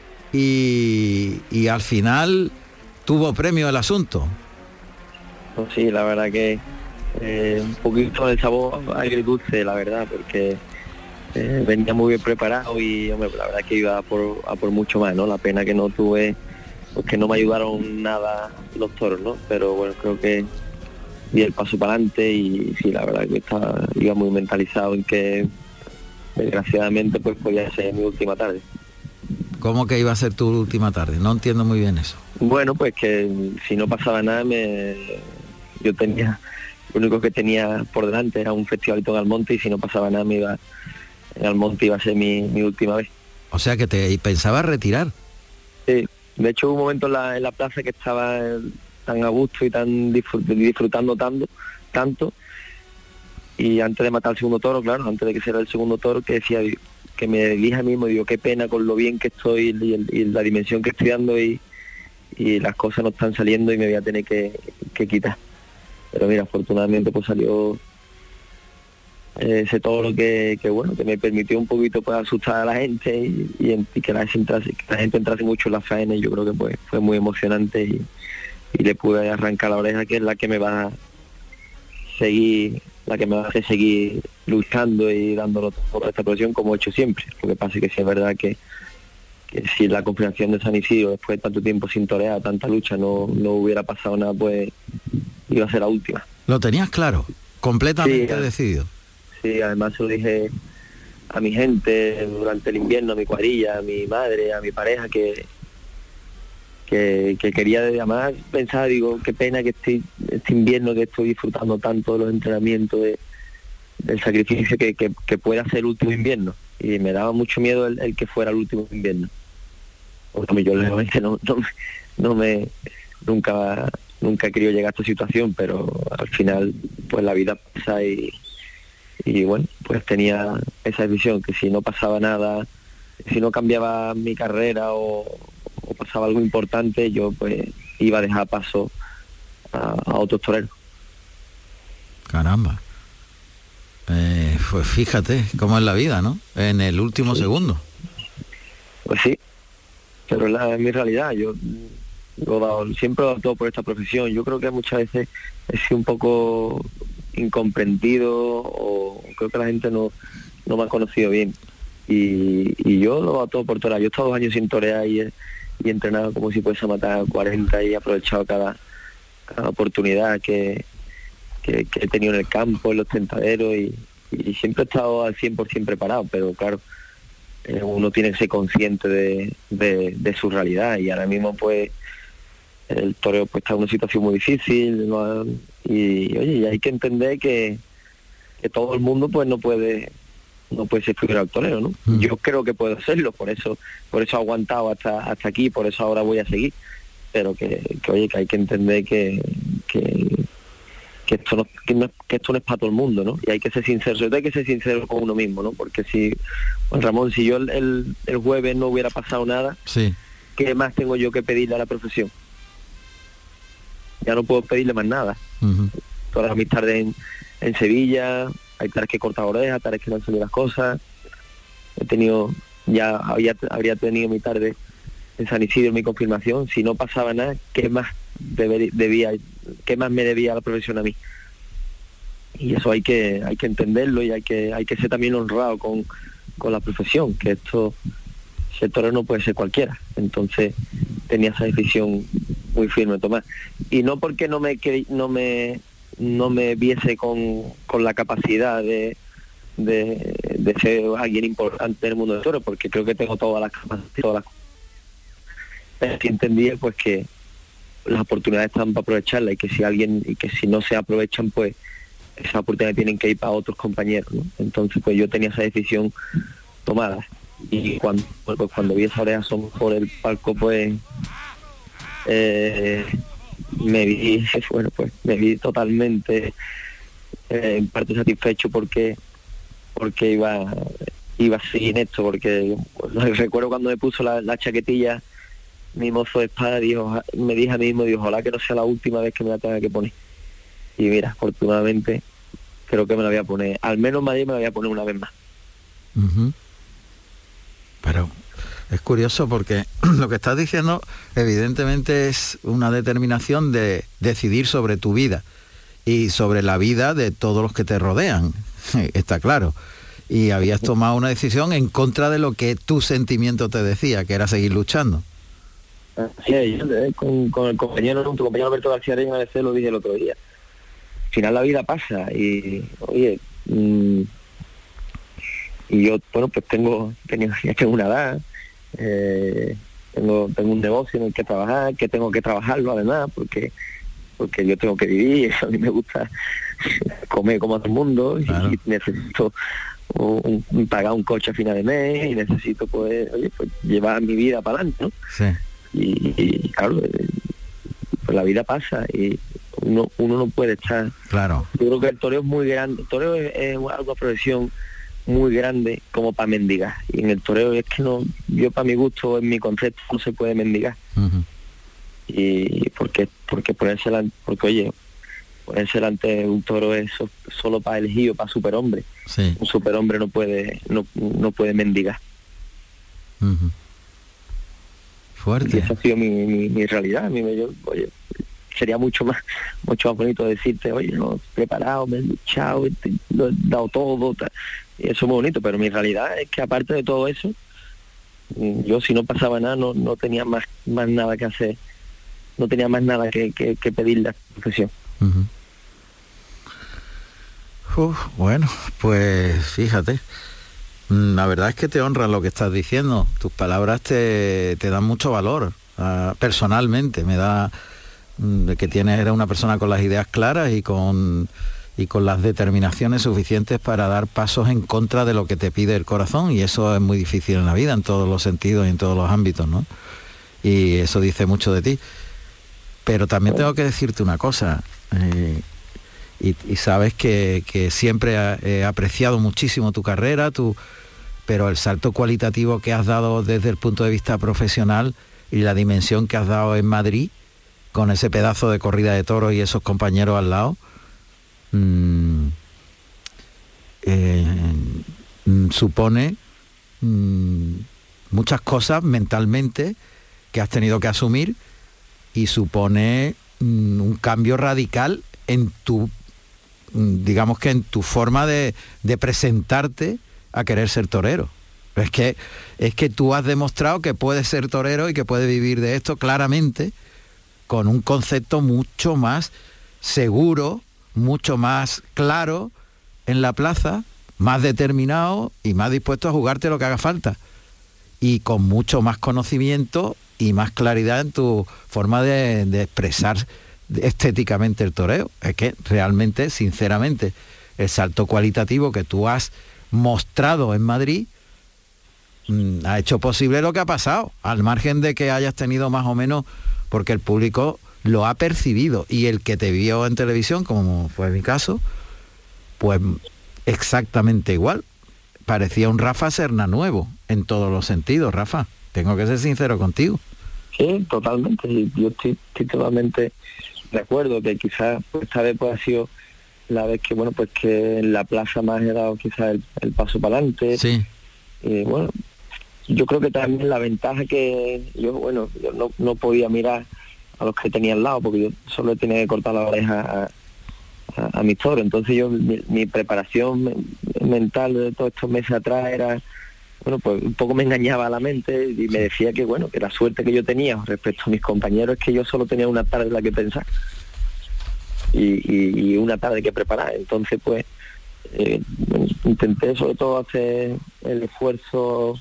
y, y al final tuvo premio el asunto. Pues sí, la verdad que eh, un poquito de sabor agridulce, la verdad, porque eh, venía muy bien preparado y hombre, la verdad que iba a por, a por mucho más, ¿no? La pena que no tuve, porque no me ayudaron nada los toros, ¿no? Pero bueno, creo que di el paso para adelante y sí, la verdad que estaba, iba muy mentalizado en que desgraciadamente pues podía ser mi última tarde. ¿Cómo que iba a ser tu última tarde? No entiendo muy bien eso. Bueno, pues que si no pasaba nada, me, yo tenía, lo único que tenía por delante era un festivalito en Almonte y si no pasaba nada me iba, en Almonte iba a ser mi, mi última vez. O sea que te pensabas retirar. Sí, de hecho hubo un momento en la, en la plaza que estaba tan a gusto y tan disfrut, disfrutando tanto, tanto, y antes de matar el segundo toro, claro, antes de que sea el segundo toro, que decía, que me dije a mí mismo, digo, qué pena con lo bien que estoy y, el, y la dimensión que estoy dando y, y las cosas no están saliendo y me voy a tener que, que quitar. Pero mira, afortunadamente pues salió eh, ese toro que, que bueno, que me permitió un poquito pues asustar a la gente y, y, y que, la gente entrase, que la gente entrase mucho en la faena y yo creo que pues fue muy emocionante y, y le pude arrancar la oreja, que es la que me va a seguir, la que me va a hacer seguir luchando y dándolo por esta profesión como he hecho siempre. Lo que pasa es que sí es verdad que, que si la confirmación de San Isidro después de tanto tiempo sin torear, tanta lucha, no, no hubiera pasado nada, pues iba a ser la última. ¿Lo tenías claro? Completamente sí, decidido. Sí, además se lo dije a mi gente durante el invierno, a mi cuadrilla, a mi madre, a mi pareja, que Que, que quería, además pensar, digo, qué pena que este, este invierno que estoy disfrutando tanto de los entrenamientos, de, del sacrificio que, que, que pueda ser el último invierno. Y me daba mucho miedo el, el que fuera el último invierno. Porque yo realmente no, no, no me, nunca, nunca he querido llegar a esta situación, pero al final pues la vida pasa y, y bueno, pues tenía esa decisión, que si no pasaba nada, si no cambiaba mi carrera o o pasaba algo importante, yo pues iba a dejar paso a, a otros toreros. Caramba. Eh, pues fíjate cómo es la vida, ¿no? En el último sí. segundo. Pues sí, pero es, la, es mi realidad. Yo lo he dado, siempre he dado todo por esta profesión. Yo creo que muchas veces he sido un poco incomprendido o creo que la gente no, no me ha conocido bien. Y, y yo lo he dado todo por torear. Yo he estado dos años sin torear y he, y he entrenado como si fuese a matar cuarenta y he aprovechado cada, cada oportunidad que, que, que he tenido en el campo, en los tentaderos y, y siempre he estado al cien por ciento preparado, pero claro, eh, uno tiene que ser consciente de, de, de su realidad y ahora mismo pues el toreo pues está en una situación muy difícil, ¿no? y oye, y hay que entender que, que todo el mundo pues no puede no puede ser figura torero, ¿no? Mm. Yo creo que puedo hacerlo, por eso por eso he aguantado hasta hasta aquí, por eso ahora voy a seguir, pero que, que oye, que hay que entender que que, que esto no que, no que esto no es para todo el mundo, ¿no? Y hay que ser sincero, sobre todo hay que ser sincero con uno mismo, ¿no? Porque si, Juan Ramón, si yo el, el, el jueves no hubiera pasado nada, sí. ¿qué más tengo yo que pedirle a la profesión? Ya no puedo pedirle más nada. Uh-huh. Todas mis tardes en, en Sevilla, hay tardes que he cortado orejas, tardes que no han salido las cosas. He tenido, ya había, habría tenido mi tarde en San Isidro, mi confirmación. Si no pasaba nada, ¿qué más debería, debía, qué más me debía la profesión a mí? y eso hay que hay que entenderlo, y hay que hay que ser también honrado con, con la profesión, que esto, ser torero no puede ser cualquiera. Entonces tenía esa decisión muy firme tomar, y no porque no me no me no me viese con, con la capacidad de, de de ser alguien importante en el mundo del toro, porque creo que tengo todas las capacidades, todas las... Pero sí entendía pues que las oportunidades están para aprovecharlas, y que si alguien y que si no se aprovechan, pues esas oportunidades tienen que ir para otros compañeros, ¿no? Entonces pues yo tenía esa decisión tomada, y cuando pues, cuando vi esa oreja por el palco, pues eh, me vi bueno pues me vi totalmente eh, en parte satisfecho, porque porque iba iba así en esto, porque pues, recuerdo cuando me puso la, la chaquetilla, mi mozo de espada dijo, me dije a mí mismo, dijo, ojalá que no sea la última vez que me la tenga que poner. Y mira, afortunadamente creo que me la voy a poner, al menos en Madrid me la voy a poner una vez más. Uh-huh. Pero es curioso porque lo que estás diciendo evidentemente es una determinación de decidir sobre tu vida y sobre la vida de todos los que te rodean, está claro. Y habías tomado una decisión en contra de lo que tu sentimiento te decía, que era seguir luchando. Sí, yo, con, con el compañero, tu compañero Alberto García Reyes, a veces lo dije el otro día. Al final la vida pasa, y oye, mmm, y yo, bueno, pues tengo, tengo ya tengo una edad, eh, tengo, tengo un negocio en el que trabajar, que tengo que trabajarlo además, porque porque yo tengo que vivir, a mí me gusta comer como a todo el mundo, claro. Y necesito un, un, pagar un coche a final de mes, y necesito pues, oye, pues llevar mi vida para adelante, ¿no? Sí. Y, y claro, pues la vida pasa, y uno, uno no puede estar. Claro. Yo creo que el toreo es muy grande, el toreo es, es una profesión muy grande como para mendigar, y en el toreo es que no, yo para mi gusto, en mi concepto, no se puede mendigar. Uh-huh. Y porque porque ponerse delante, porque oye, ponerse delante de un toro es so, solo para elegido, para superhombre. Sí. Un superhombre no puede no, no puede mendigar. Uh-huh. Fuerte. Y esa ha sido mi, mi, mi realidad. A mí me, yo, oye, sería mucho más mucho más bonito decirte, oye, no, preparado, me he luchado, lo he dado todo, tal. Y eso es muy bonito, pero mi realidad es que aparte de todo eso, yo si no pasaba nada, no, no tenía más más nada que hacer, no tenía más nada que, que, que pedirle a la profesión. Uh-huh. Uf, bueno, pues fíjate, la verdad es que te honran lo que estás diciendo, tus palabras te, te dan mucho valor, uh, personalmente, me da de que tienes, eres una persona con las ideas claras y con y con las determinaciones suficientes para dar pasos en contra de lo que te pide el corazón, y eso es muy difícil en la vida, en todos los sentidos y en todos los ámbitos, ¿no? Y eso dice mucho de ti. Pero también tengo que decirte una cosa, eh, y, y sabes que, que siempre he apreciado muchísimo tu carrera, tu, pero el salto cualitativo que has dado desde el punto de vista profesional y la dimensión que has dado en Madrid, con ese pedazo de corrida de toros y esos compañeros al lado, mmm, eh, supone mmm, muchas cosas mentalmente que has tenido que asumir, y supone mmm, un cambio radical en tu, digamos que en tu forma de, de presentarte a querer ser torero. Es que, es que tú has demostrado que puedes ser torero y que puedes vivir de esto claramente, con un concepto mucho más seguro, mucho más claro en la plaza, más determinado y más dispuesto a jugarte lo que haga falta, y con mucho más conocimiento y más claridad en tu forma de, de expresar estéticamente el toreo. Es que realmente, sinceramente, el salto cualitativo que tú has mostrado en Madrid mmm, ha hecho posible lo que ha pasado, al margen de que hayas tenido más o menos, porque el público lo ha percibido, y el que te vio en televisión, como fue mi caso, pues exactamente igual. Parecía un Rafa Serna nuevo, en todos los sentidos, Rafa. Tengo que ser sincero contigo. Sí, totalmente. Yo estoy, estoy totalmente de acuerdo, que quizás pues, esta vez pues, ha sido la vez que, bueno, pues que en la plaza más he dado quizás el, el paso para adelante. Sí. Y bueno, yo creo que también la ventaja que yo, bueno, yo no, no podía mirar a los que tenía al lado, porque yo solo tenía que cortar la oreja a, a, a mis toros. Entonces yo, mi, mi preparación mental de todos estos meses atrás era, bueno, pues un poco me engañaba a la mente y me decía que, bueno, que la suerte que yo tenía respecto a mis compañeros es que yo solo tenía una tarde en la que pensar y, y, y una tarde que preparar. Entonces, pues, eh, intenté sobre todo hacer el esfuerzo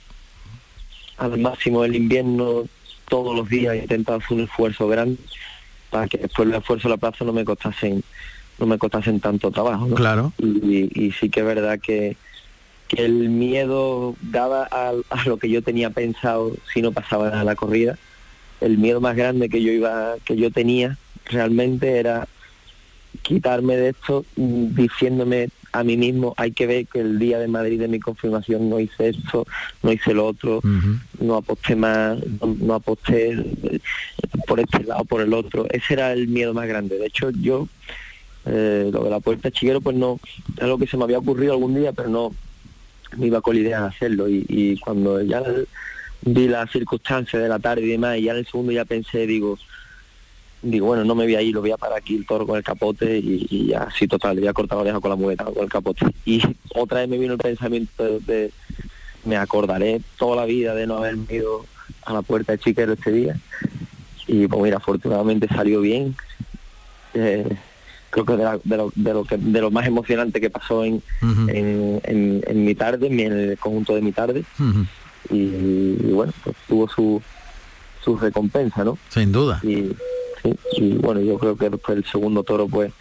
al máximo el invierno, todos los días intentaba hacer un esfuerzo grande para que después el esfuerzo de la plaza no me costasen no me costasen tanto trabajo, ¿no? Claro. Y, y sí que es verdad que, que el miedo daba a, a lo que yo tenía pensado si no pasaba nada la corrida. El miedo más grande que yo iba que yo tenía realmente era quitarme de esto diciéndome a mí mismo, hay que ver que el día de Madrid de mi confirmación no hice esto, no hice lo otro, uh-huh. no aposté más, no, no aposté por este lado, por el otro. Ese era el miedo más grande. De hecho, yo, eh, lo de la Puerta de Chiguero, pues no, es algo que se me había ocurrido algún día, pero no me iba con la idea de hacerlo. Y, y cuando ya vi las circunstancias de la tarde y demás, y ya en el segundo ya pensé, digo, digo, bueno, no me voy a ir, lo voy a parar aquí el toro con el capote y, y ya, sí, total, le voy a cortar la oreja con la muleta, con el capote. Y otra vez me vino el pensamiento de, de me acordaré toda la vida de no haberme ido a la Puerta de Chiguero este día. Y pues mira, afortunadamente salió bien. Eh, creo que de, la, de, lo, de, lo que, de lo más emocionante que pasó en, uh-huh. en, en, en mi tarde, en el conjunto de mi tarde. Uh-huh. Y, y bueno, pues tuvo su, su recompensa, ¿no? Sin duda. Y, Sí, y bueno, yo creo que después el segundo toro, pues,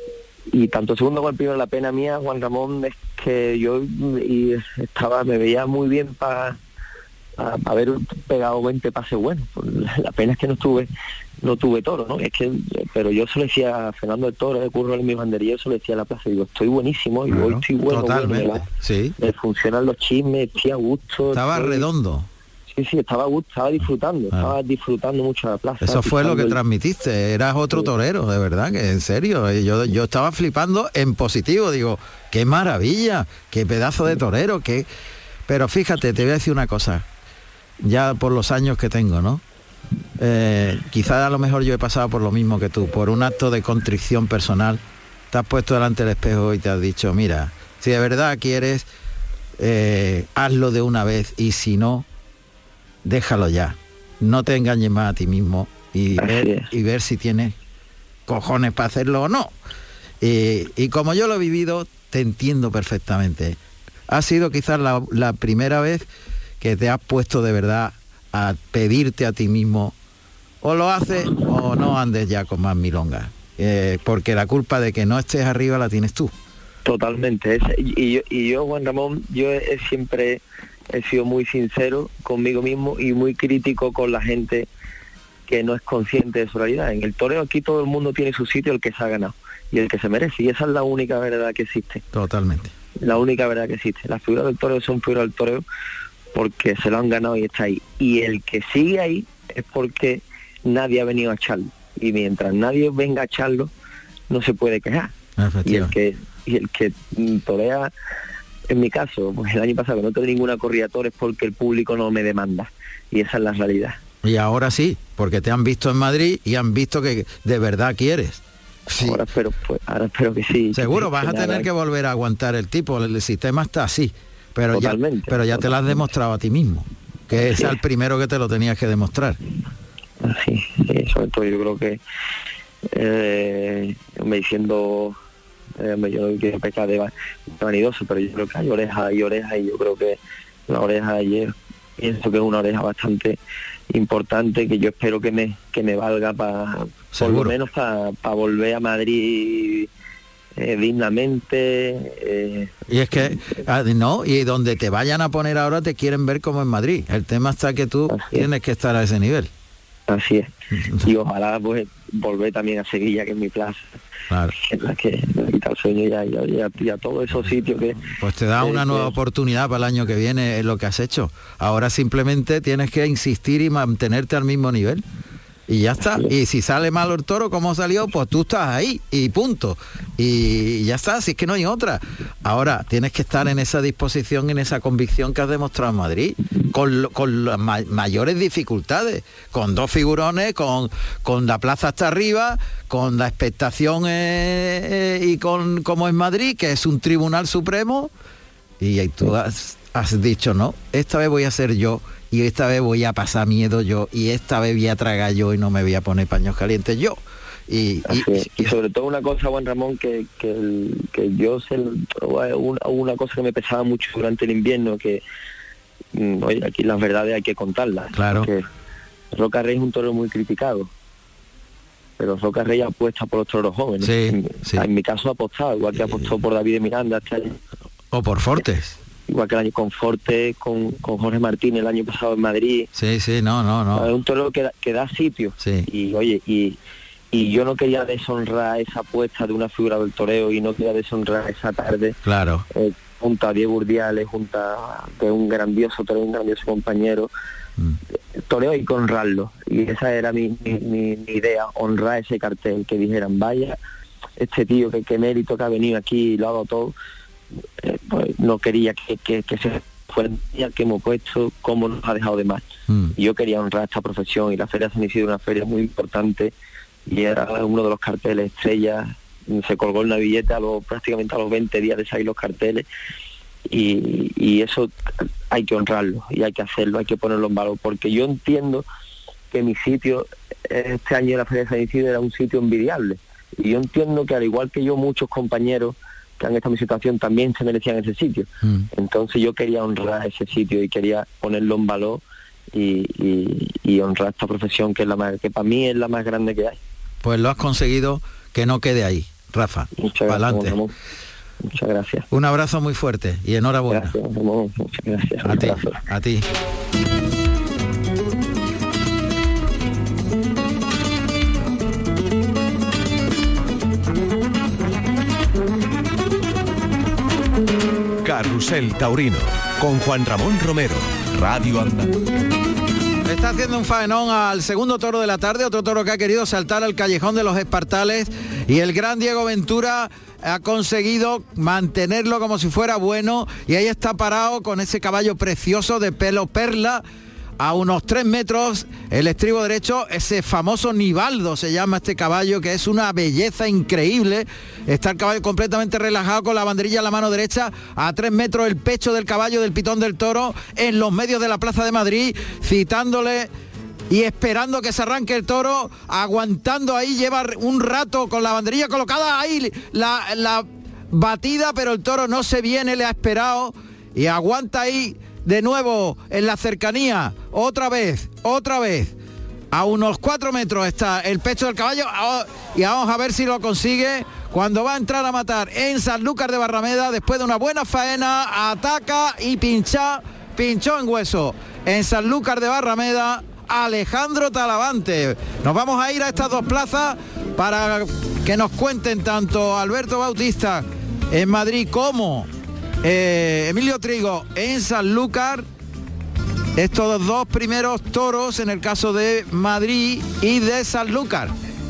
y tanto el segundo como el primero, la pena mía, Juan Ramón, es que yo y estaba, me veía muy bien para pa, pa haber pegado veinte pases buenos. La pena es que no tuve, no tuve toro, ¿no? Es que, pero yo se lo decía a Fernando del Toro, de Curro en mi bandería, yo se lo decía a la plaza, digo, estoy buenísimo, y claro, hoy estoy bueno, totalmente, bueno, sí. Me funcionan los chismes, estoy a gusto. Estaba estoy... redondo. Sí, sí, estaba, estaba disfrutando, ah. estaba disfrutando mucho la plaza. Eso fue lo que el... transmitiste, eras otro sí. torero, de verdad, que en serio, yo, yo estaba flipando en positivo, digo, qué maravilla, qué pedazo de torero, qué... Pero fíjate, te voy a decir una cosa, ya por los años que tengo, ¿no? Eh, quizás a lo mejor yo he pasado por lo mismo que tú, por un acto de contrición personal, te has puesto delante del espejo y te has dicho, mira, si de verdad quieres, eh, hazlo de una vez, y si no, déjalo ya, no te engañes más a ti mismo y ver, y ver si tienes cojones para hacerlo o no. Y, y como yo lo he vivido, te entiendo perfectamente. Ha sido quizás la, la primera vez que te has puesto de verdad a pedirte a ti mismo, o lo haces o no andes ya con más milongas, eh, porque la culpa de que no estés arriba la tienes tú. Totalmente. Es, y, yo, y yo, Juan Ramón, yo he, he siempre... he sido muy sincero conmigo mismo y muy crítico con la gente que no es consciente de su realidad. En el toreo aquí todo el mundo tiene su sitio, el que se ha ganado y el que se merece, y esa es la única verdad que existe. Totalmente. La única verdad que existe. Las figuras del toreo son figuras del toreo porque se lo han ganado y está ahí. Y el que sigue ahí es porque nadie ha venido a echarlo. Y mientras nadie venga a echarlo, no se puede quejar. Y el que, y el que torea... En mi caso, pues el año pasado no tuve ninguna corrida de toros porque el público no me demanda. Y esa es la realidad. Y ahora sí, porque te han visto en Madrid y han visto que de verdad quieres. Sí. Ahora espero, pues, ahora espero que sí. Seguro que, vas que a tener nada. que volver a aguantar el tipo. El sistema está así. Pero ya, pero ya te lo has demostrado a ti mismo. Que es el primero que te lo tenías que demostrar. Sí, sí, sobre todo yo creo que eh, me diciendo... Eh, yo no quiero pecar de vanidoso, pero yo creo que hay oreja, hay oreja, y yo creo que la oreja de ayer, pienso que es una oreja bastante importante, que yo espero que me que me valga para, por lo menos para pa volver a Madrid eh, dignamente. Eh. Y es que, no, y donde te vayan a poner ahora te quieren ver como en Madrid. El tema está que tú Así tienes es. que estar a ese nivel. Así es. Y ojalá pues volver también a Sevilla, que es mi plaza. Claro. En la que me quita el sueño ya, ya, ya, ya todos esos sitios que... Pues te da una eh, nueva que... oportunidad para el año que viene, es lo que has hecho. Ahora simplemente tienes que insistir y mantenerte al mismo nivel. Y ya está. Y si sale malo el toro como salió, pues tú estás ahí y punto. Y ya está, si es que no hay otra. Ahora, tienes que estar en esa disposición, en esa convicción que has demostrado en Madrid, con, con las ma- mayores dificultades, con dos figurones, con, con la plaza hasta arriba, con la expectación eh, eh, y con como en Madrid, que es un tribunal supremo, y ahí tú has, has dicho, no, esta vez voy a ser yo, y esta vez voy a pasar miedo yo, y esta vez voy a tragar yo y no me voy a poner paños calientes yo. Y, y, y, y sobre todo una cosa, Juan Ramón, que, que, el, que yo sé, una, una cosa que me pesaba mucho durante el invierno, que mm, oye, aquí las verdades hay que contarlas. Claro. Que Roca Rey es un toro muy criticado, pero Roca Rey apuesta por los toros jóvenes. Sí, en, sí. en mi caso ha apostado, igual que apostó por David de Miranda este año. O por Fortes. Igual que el año con Fortes, con, con Jorge Martínez el año pasado en Madrid. Sí, sí, no, no, no. Es un toro que, que da sitio. Sí. Y oye, y, y yo no quería deshonrar esa apuesta de una figura del toreo y no quería deshonrar esa tarde. Claro. Eh, junto a Diego Urdiales, junto a de un grandioso toreo, un grandioso compañero. Mm. El toreo hay que honrarlo. Y esa era mi, mi, mi, mi idea, honrar ese cartel, que dijeran, vaya, este tío, que qué mérito que ha venido aquí y lo ha dado todo. Eh, pues no quería que, que, que se fuera el día que hemos puesto, cómo nos ha dejado de mal. Mm. Y yo quería honrar esta profesión, y la Feria de San Isidro es una feria muy importante, y era uno de los carteles estrellas. Se colgó en una billeta a los, prácticamente a los veinte días de salir los carteles, y, y eso hay que honrarlo y hay que hacerlo, hay que ponerlo en valor, porque yo entiendo que mi sitio este año en la Feria de San Isidro era un sitio envidiable, y yo entiendo que al igual que yo, muchos compañeros que han estado en mi situación también se merecían ese sitio. Mm. Entonces yo quería honrar ese sitio y quería ponerlo en valor y, y, y honrar esta profesión, que es la más, que para mí es la más grande que hay. Pues lo has conseguido, que no quede ahí, Rafa. Muchas gracias, Ramón, Ramón. Muchas gracias. Un abrazo muy fuerte y enhorabuena. Gracias, Ramón. Muchas gracias. A ti, a ti. Carrusel Taurino, con Juan Ramón Romero, Radio Andalucía. Está haciendo un faenón al segundo toro de la tarde, otro toro que ha querido saltar al callejón de los Espartales, y el gran Diego Ventura ha conseguido mantenerlo como si fuera bueno, y ahí está parado con ese caballo precioso de pelo perla, a unos tres metros, el estribo derecho, ese famoso Nivaldo se llama este caballo, que es una belleza increíble. Está el caballo completamente relajado con la banderilla en la mano derecha, a tres metros el pecho del caballo del pitón del toro, en los medios de la Plaza de Madrid, citándole y esperando que se arranque el toro, aguantando ahí, lleva un rato con la banderilla colocada ahí, la, la batida, pero el toro no se viene, le ha esperado y aguanta ahí. De nuevo en la cercanía, otra vez, otra vez. A unos cuatro metros está el pecho del caballo, y vamos a ver si lo consigue cuando va a entrar a matar en Sanlúcar de Barrameda. Después de una buena faena, ataca y pincha, pinchó en hueso en Sanlúcar de Barrameda Alejandro Talavante. Nos vamos a ir a estas dos plazas para que nos cuenten tanto Alberto Bautista en Madrid como Eh, Emilio Trigo en Sanlúcar, estos dos primeros toros en el caso de Madrid y de Sanlúcar.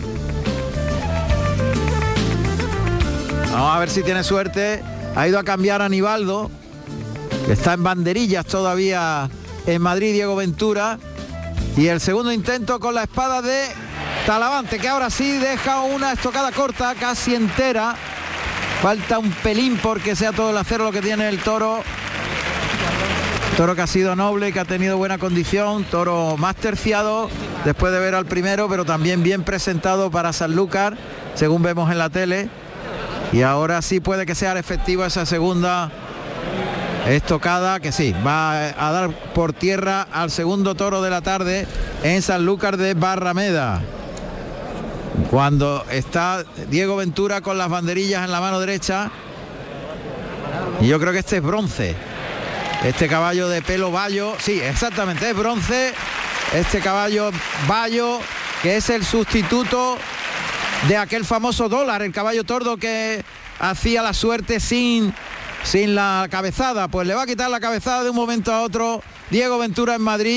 Vamos a ver si tiene suerte. Ha ido a cambiar a Nivaldo, que está en banderillas todavía en Madrid, Diego Ventura, y el segundo intento con la espada de Talavante, que ahora sí deja una estocada corta, casi entera. Falta un pelín porque sea todo el acero lo que tiene el toro. Toro que ha sido noble, que ha tenido buena condición. Toro más terciado después de ver al primero, pero también bien presentado para Sanlúcar, según vemos en la tele. Y ahora sí puede que sea efectiva esa segunda estocada, que sí, va a dar por tierra al segundo toro de la tarde en Sanlúcar de Barrameda. Cuando está Diego Ventura con las banderillas en la mano derecha, y yo creo que este es bronce, este caballo de pelo bayo, sí, exactamente, es bronce, este caballo bayo, que es el sustituto de aquel famoso Dólar, el caballo tordo que hacía la suerte sin, sin la cabezada. Pues le va a quitar la cabezada de un momento a otro Diego Ventura en Madrid,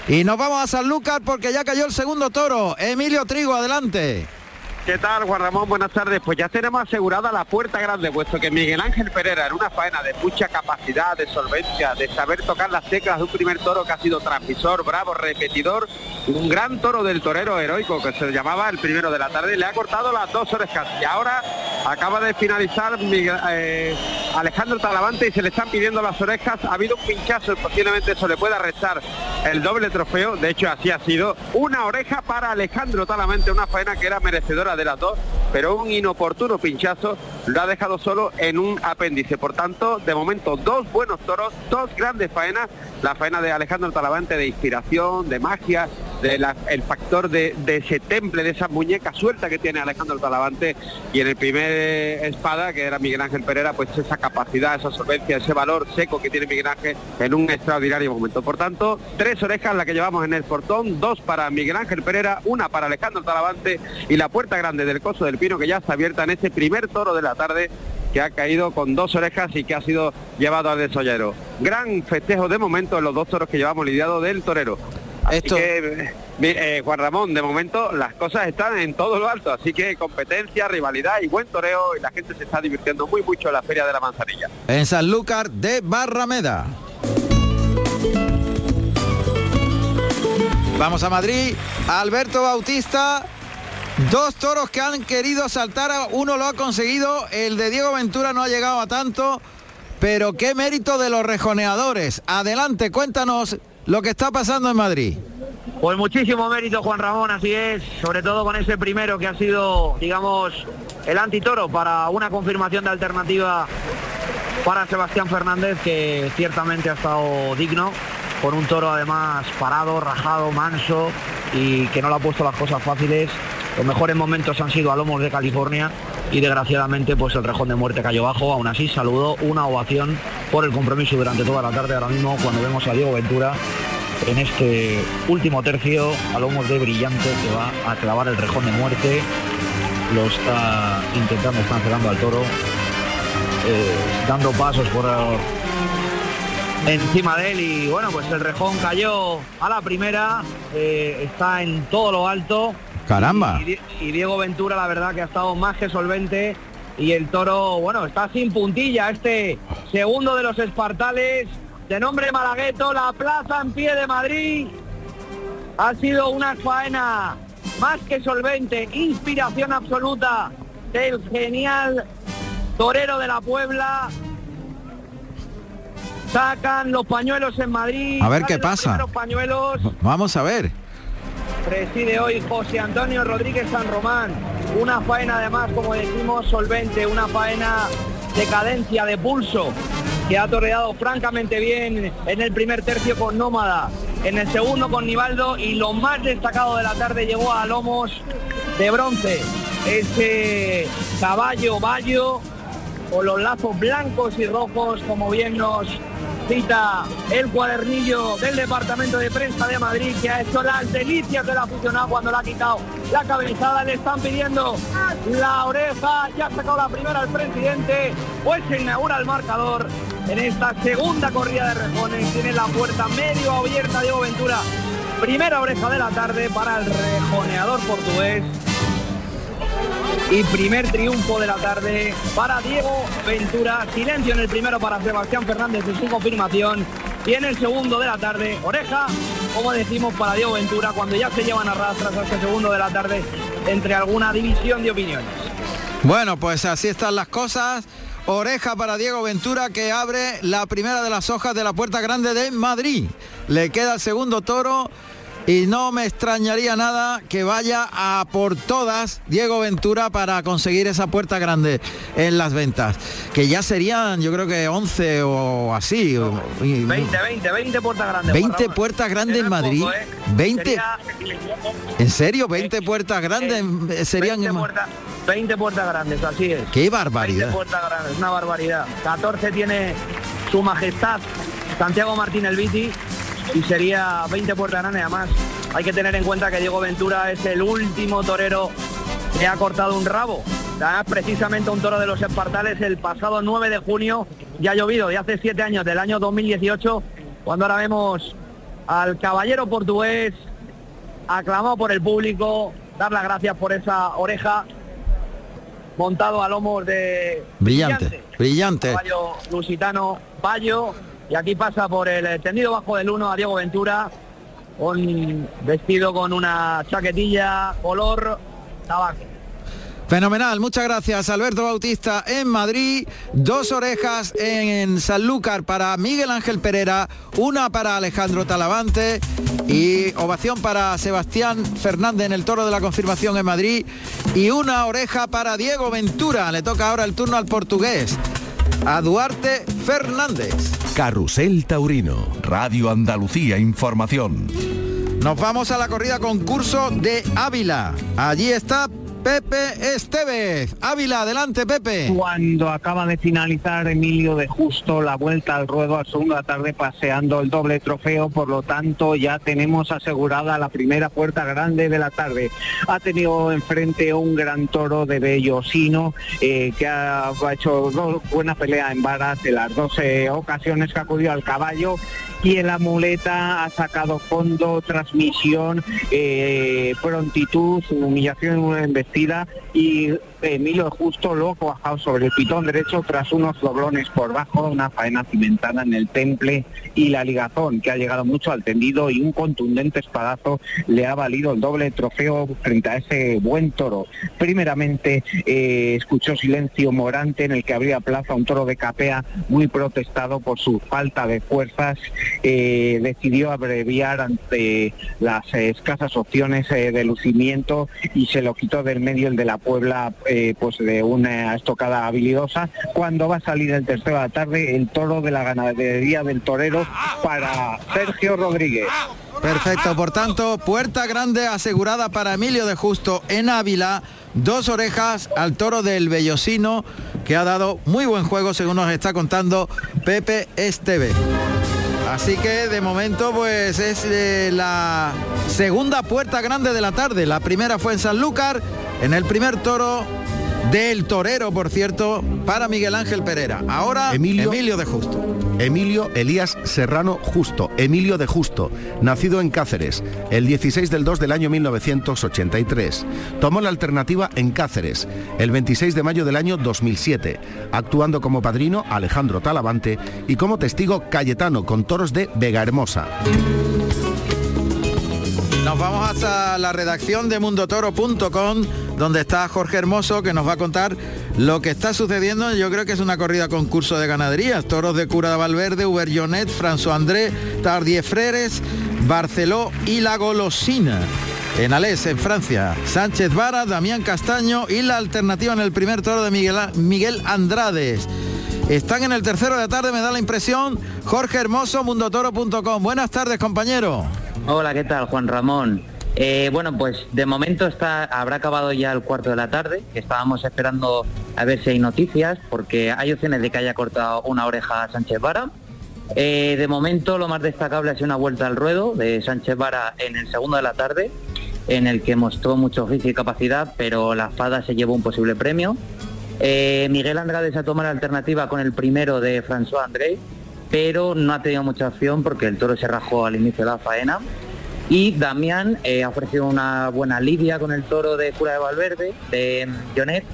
Y nos vamos a Sanlúcar porque ya cayó el segundo toro. Emilio Trigo, adelante. ¿Qué tal, Juan Ramón? Buenas tardes. Pues ya tenemos asegurada la puerta grande, puesto que Miguel Ángel Pereira, en una faena de mucha capacidad, de solvencia, de saber tocar las teclas de un primer toro que ha sido transmisor, bravo, repetidor, un gran toro del torero heroico que se llamaba el primero de la tarde, le ha cortado las dos orejas y ahora acaba de finalizar Miguel, eh, Alejandro Talavante y se le están pidiendo las orejas. Ha habido un pinchazo y posiblemente eso le pueda restar el doble trofeo. De hecho, así ha sido. Una oreja para Alejandro Talavante, una faena que era merecedora de las dos, pero un inoportuno pinchazo lo ha dejado solo en un apéndice. Por tanto, de momento, dos buenos toros, dos grandes faenas. La faena de Alejandro Talavante de inspiración, de magia, de la, el factor de, de ese temple, de esa muñeca suelta que tiene Alejandro Talavante, y en el primer espada, que era Miguel Ángel Pereira, pues esa capacidad, esa solvencia, ese valor seco que tiene Miguel Ángel en un extraordinario momento. Por tanto, tres orejas las que llevamos en el portón, dos para Miguel Ángel Pereira, una para Alejandro Talavante y la puerta grande del Coso del Pino, que ya está abierta en este primer toro de la tarde, que ha caído con dos orejas y que ha sido llevado al desollero. Gran festejo de momento en los dos toros que llevamos lidiado del torero. Así Esto... que, eh, Juan Ramón, de momento las cosas están en todo lo alto, así que competencia, rivalidad y buen toreo, y la gente se está divirtiendo muy mucho en la Feria de la Manzanilla. En Sanlúcar de Barrameda. Vamos a Madrid. Alberto Bautista. Dos toros que han querido saltar, uno lo ha conseguido, el de Diego Ventura no ha llegado a tanto, pero qué mérito de los rejoneadores. Adelante, cuéntanos lo que está pasando en Madrid. Pues muchísimo mérito, Juan Ramón, así es, sobre todo con ese primero que ha sido, digamos, el antitoro para una confirmación de alternativa para Sebastián Fernández, que ciertamente ha estado digno, con un toro además parado, rajado, manso, y que no le ha puesto las cosas fáciles. Los mejores momentos han sido a lomos de California y desgraciadamente pues el rejón de muerte cayó bajo. Aún así saludó una ovación por el compromiso durante toda la tarde. Ahora mismo cuando vemos a Diego Ventura en este último tercio a lomos de Brillante, que va a clavar el rejón de muerte, lo está intentando, está cancelando al toro, eh, dando pasos por el... encima de él, y bueno, pues el rejón cayó a la primera, eh, está en todo lo alto. Caramba. Y, y Diego Ventura, la verdad que ha estado más que solvente, y el toro, bueno, está sin puntilla, este segundo de los espartales, de nombre Malagueto, la plaza en pie de Madrid. Ha sido una faena más que solvente, inspiración absoluta del genial torero de la Puebla. Sacan los pañuelos en Madrid. A ver qué pasa. Los pañuelos. Vamos a ver. Preside hoy José Antonio Rodríguez San Román. Una faena además, como decimos, solvente, una faena de cadencia, de pulso, que ha toreado francamente bien en el primer tercio con Nómada, en el segundo con Nivaldo, y lo más destacado de la tarde llegó a lomos de bronce. Ese caballo bayo con los lazos blancos y rojos, como bien nos cita el cuadernillo del Departamento de Prensa de Madrid, que ha hecho las delicias del aficionado cuando le ha quitado la cabezada. Le están pidiendo la oreja, ya ha sacado la primera el presidente, pues se inaugura el marcador en esta segunda corrida de rejones. Tiene la puerta medio abierta Diego Ventura, primera oreja de la tarde para el rejoneador portugués, y primer triunfo de la tarde para Diego Ventura. Silencio en el primero para Sebastián Fernández de su confirmación, y en el segundo de la tarde, oreja, como decimos, para Diego Ventura, cuando ya se llevan a rastras a este segundo de la tarde entre alguna división de opiniones. Bueno, pues así están las cosas. Oreja para Diego Ventura, que abre la primera de las hojas de la puerta grande de Madrid. Le queda el segundo toro, y no me extrañaría nada que vaya a por todas Diego Ventura para conseguir esa puerta grande en las ventas, que ya serían, yo creo que once o así. veinte, veinte, veinte puertas grandes. veinte puertas grandes en Madrid. Poco, ¿eh? veinte. Sería... ¿En serio? veinte eh, puertas grandes eh, serían veinte en... puertas, veinte puertas grandes, así es. Qué barbaridad. veinte puertas grandes, una barbaridad. catorce tiene su majestad Santiago Martín el Viti, y sería veinte puertas grandes. Además, hay que tener en cuenta que Diego Ventura es el último torero que ha cortado un rabo. Además, precisamente un toro de los Espartales el pasado nueve de junio, ya ha llovido, de hace siete años, del año dos mil dieciocho, cuando ahora vemos al caballero portugués, aclamado por el público, dar las gracias por esa oreja, montado a lomos de brillante, brillante, brillante. caballo lusitano, Bayo, y aquí pasa por el tendido bajo del uno a Diego Ventura, con vestido con una chaquetilla color tabaco. Fenomenal, muchas gracias Alberto Bautista en Madrid, dos orejas en Sanlúcar para Miguel Ángel Pereira, una para Alejandro Talavante y ovación para Sebastián Fernández en el Toro de la Confirmación en Madrid y una oreja para Diego Ventura. Le toca ahora el turno al portugués, a Duarte Fernández. Carrusel Taurino, Radio Andalucía Información. Nos vamos a la corrida concurso de Ávila. Allí está Pepe Estevez. Ávila, adelante Pepe. Cuando acaba de finalizar Emilio de Justo la vuelta al ruedo al segundo de la tarde paseando el doble trofeo, por lo tanto ya tenemos asegurada la primera puerta grande de la tarde. Ha tenido enfrente un gran toro de Bellosino eh, que ha, ha hecho dos buenas peleas en varas de las dos eh, ocasiones que ha acudido al caballo, y en la muleta ha sacado fondo, transmisión, eh, prontitud, humillación en embestida, y Emilio de Justo luego ha bajado sobre el pitón derecho tras unos doblones por bajo, una faena cimentada en el temple y la ligazón, que ha llegado mucho al tendido, y un contundente espadazo le ha valido el doble trofeo frente a ese buen toro. Primeramente eh, escuchó Silencio Morante, en el que abría plaza un toro de capea muy protestado por su falta de fuerzas. Eh, decidió abreviar ante las eh, escasas opciones eh, de lucimiento y se lo quitó del medio el de la Puebla, eh, pues de una estocada habilidosa. Cuando va a salir el tercero de la tarde, el toro de la ganadería del Torero para Sergio Rodríguez. Perfecto, por tanto, puerta grande asegurada para Emilio de Justo en Ávila, dos orejas al toro del Bellosino, que ha dado muy buen juego según nos está contando Pepe Estevez. Así que de momento pues es eh, la segunda puerta grande de la tarde. La primera fue en Sanlúcar, en el primer toro del torero, por cierto, para Miguel Ángel Pereira. Ahora Emilio, Emilio de Justo. Emilio Elías Serrano Justo, Emilio de Justo, nacido en Cáceres, el dieciséis del dos del año mil novecientos ochenta y tres. Tomó la alternativa en Cáceres, el veintiséis de mayo del año dos mil siete, actuando como padrino Alejandro Talavante y como testigo Cayetano, con toros de Vegahermosa. Nos vamos hasta la redacción de mundotoro punto com, donde está Jorge Hermoso, que nos va a contar lo que está sucediendo. Yo creo que es una corrida concurso de ganaderías. Toros de Cura de Valverde, Uberjonet, François André, Tardier Freres, Barceló y La Golosina. En Alès, en Francia, Sánchez Vara, Damián Castaño y la alternativa en el primer toro de Miguel, Miguel Andrades. Están en el tercero de la tarde, me da la impresión. Jorge Hermoso, mundotoro punto com. Buenas tardes, compañero. Hola, ¿qué tal, Juan Ramón? Eh, bueno, pues de momento está, habrá acabado ya el cuarto de la tarde. Estábamos esperando a ver si hay noticias, porque hay opciones de que haya cortado una oreja a Sánchez Vara. Eh, de momento lo más destacable ha sido una vuelta al ruedo de Sánchez Vara en el segundo de la tarde, en el que mostró mucho oficio y capacidad, pero la Fada se llevó un posible premio. Eh, Miguel Andrade se ha tomado la alternativa con el primero de François André, pero no ha tenido mucha opción porque el toro se rajó al inicio de la faena. Y Damián eh, ha ofrecido una buena lidia con el toro de Cura de Valverde, de Jonet,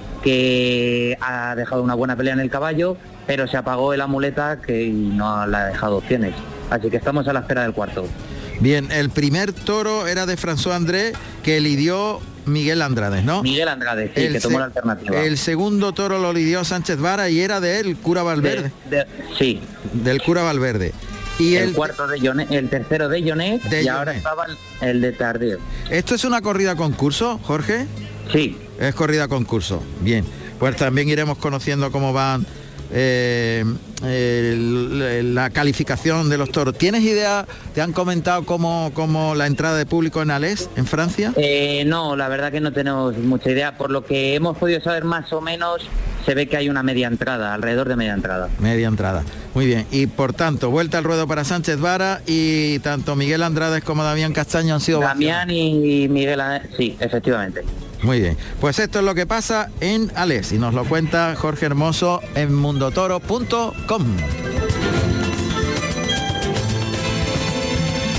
que ha dejado una buena pelea en el caballo, pero se apagó el amuleta que no le ha dejado opciones. Así que estamos a la espera del cuarto. Bien, el primer toro era de François André, que lidió Miguel Andrade, ¿no? Miguel Andrade, sí, el que tomó la alternativa. El segundo toro lo lidió Sánchez Vara y era de él, Cura Valverde. De, de, sí. Del Cura Valverde. Y el, el cuarto de Jonet, el tercero de Jonet, de y Jonet. Ahora estaba el, el de Tardier. ¿Esto es una corrida concurso, Jorge? Sí. Es corrida concurso. Bien. Pues también iremos conociendo cómo van eh, eh, la calificación de los toros. ¿Tienes idea? ¿Te han comentado cómo, cómo la entrada de público en Alès, en Francia? Eh, no, la verdad que no tenemos mucha idea. Por lo que hemos podido saber más o menos, se ve que hay una media entrada, alrededor de media entrada. Media entrada. Muy bien. Y por tanto, vuelta al ruedo para Sánchez Vara, y tanto Miguel Andrade como Damián Castaño han sido... Damián y Miguel Andrade, sí, efectivamente. Muy bien, pues esto es lo que pasa en Alès y nos lo cuenta Jorge Hermoso en mundotoro punto com.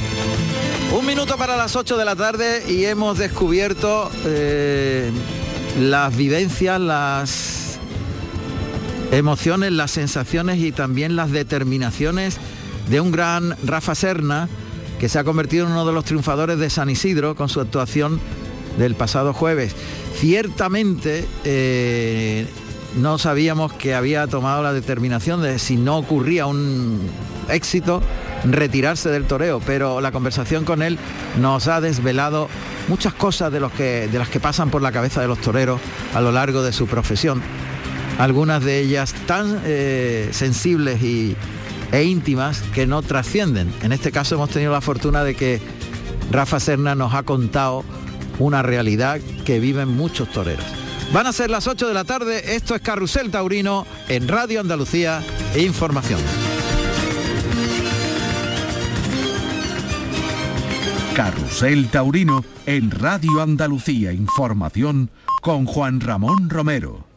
Un minuto para las ocho de la tarde y hemos descubierto eh, las vivencias, las emociones, las sensaciones y también las determinaciones de un gran Rafa Serna, que se ha convertido en uno de los triunfadores de San Isidro con su actuación del pasado jueves. Ciertamente eh, no sabíamos que había tomado la determinación de, si no ocurría un éxito, retirarse del toreo, pero la conversación con él nos ha desvelado muchas cosas de, los que, de las que pasan por la cabeza de los toreros a lo largo de su profesión, algunas de ellas tan eh, sensibles y, e íntimas que no trascienden. En este caso hemos tenido la fortuna de que Rafa Serna nos ha contado una realidad que viven muchos toreros. Van a ser las ocho de la tarde, esto es Carrusel Taurino en Radio Andalucía e Información. Carrusel Taurino en Radio Andalucía Información con Juan Ramón Romero.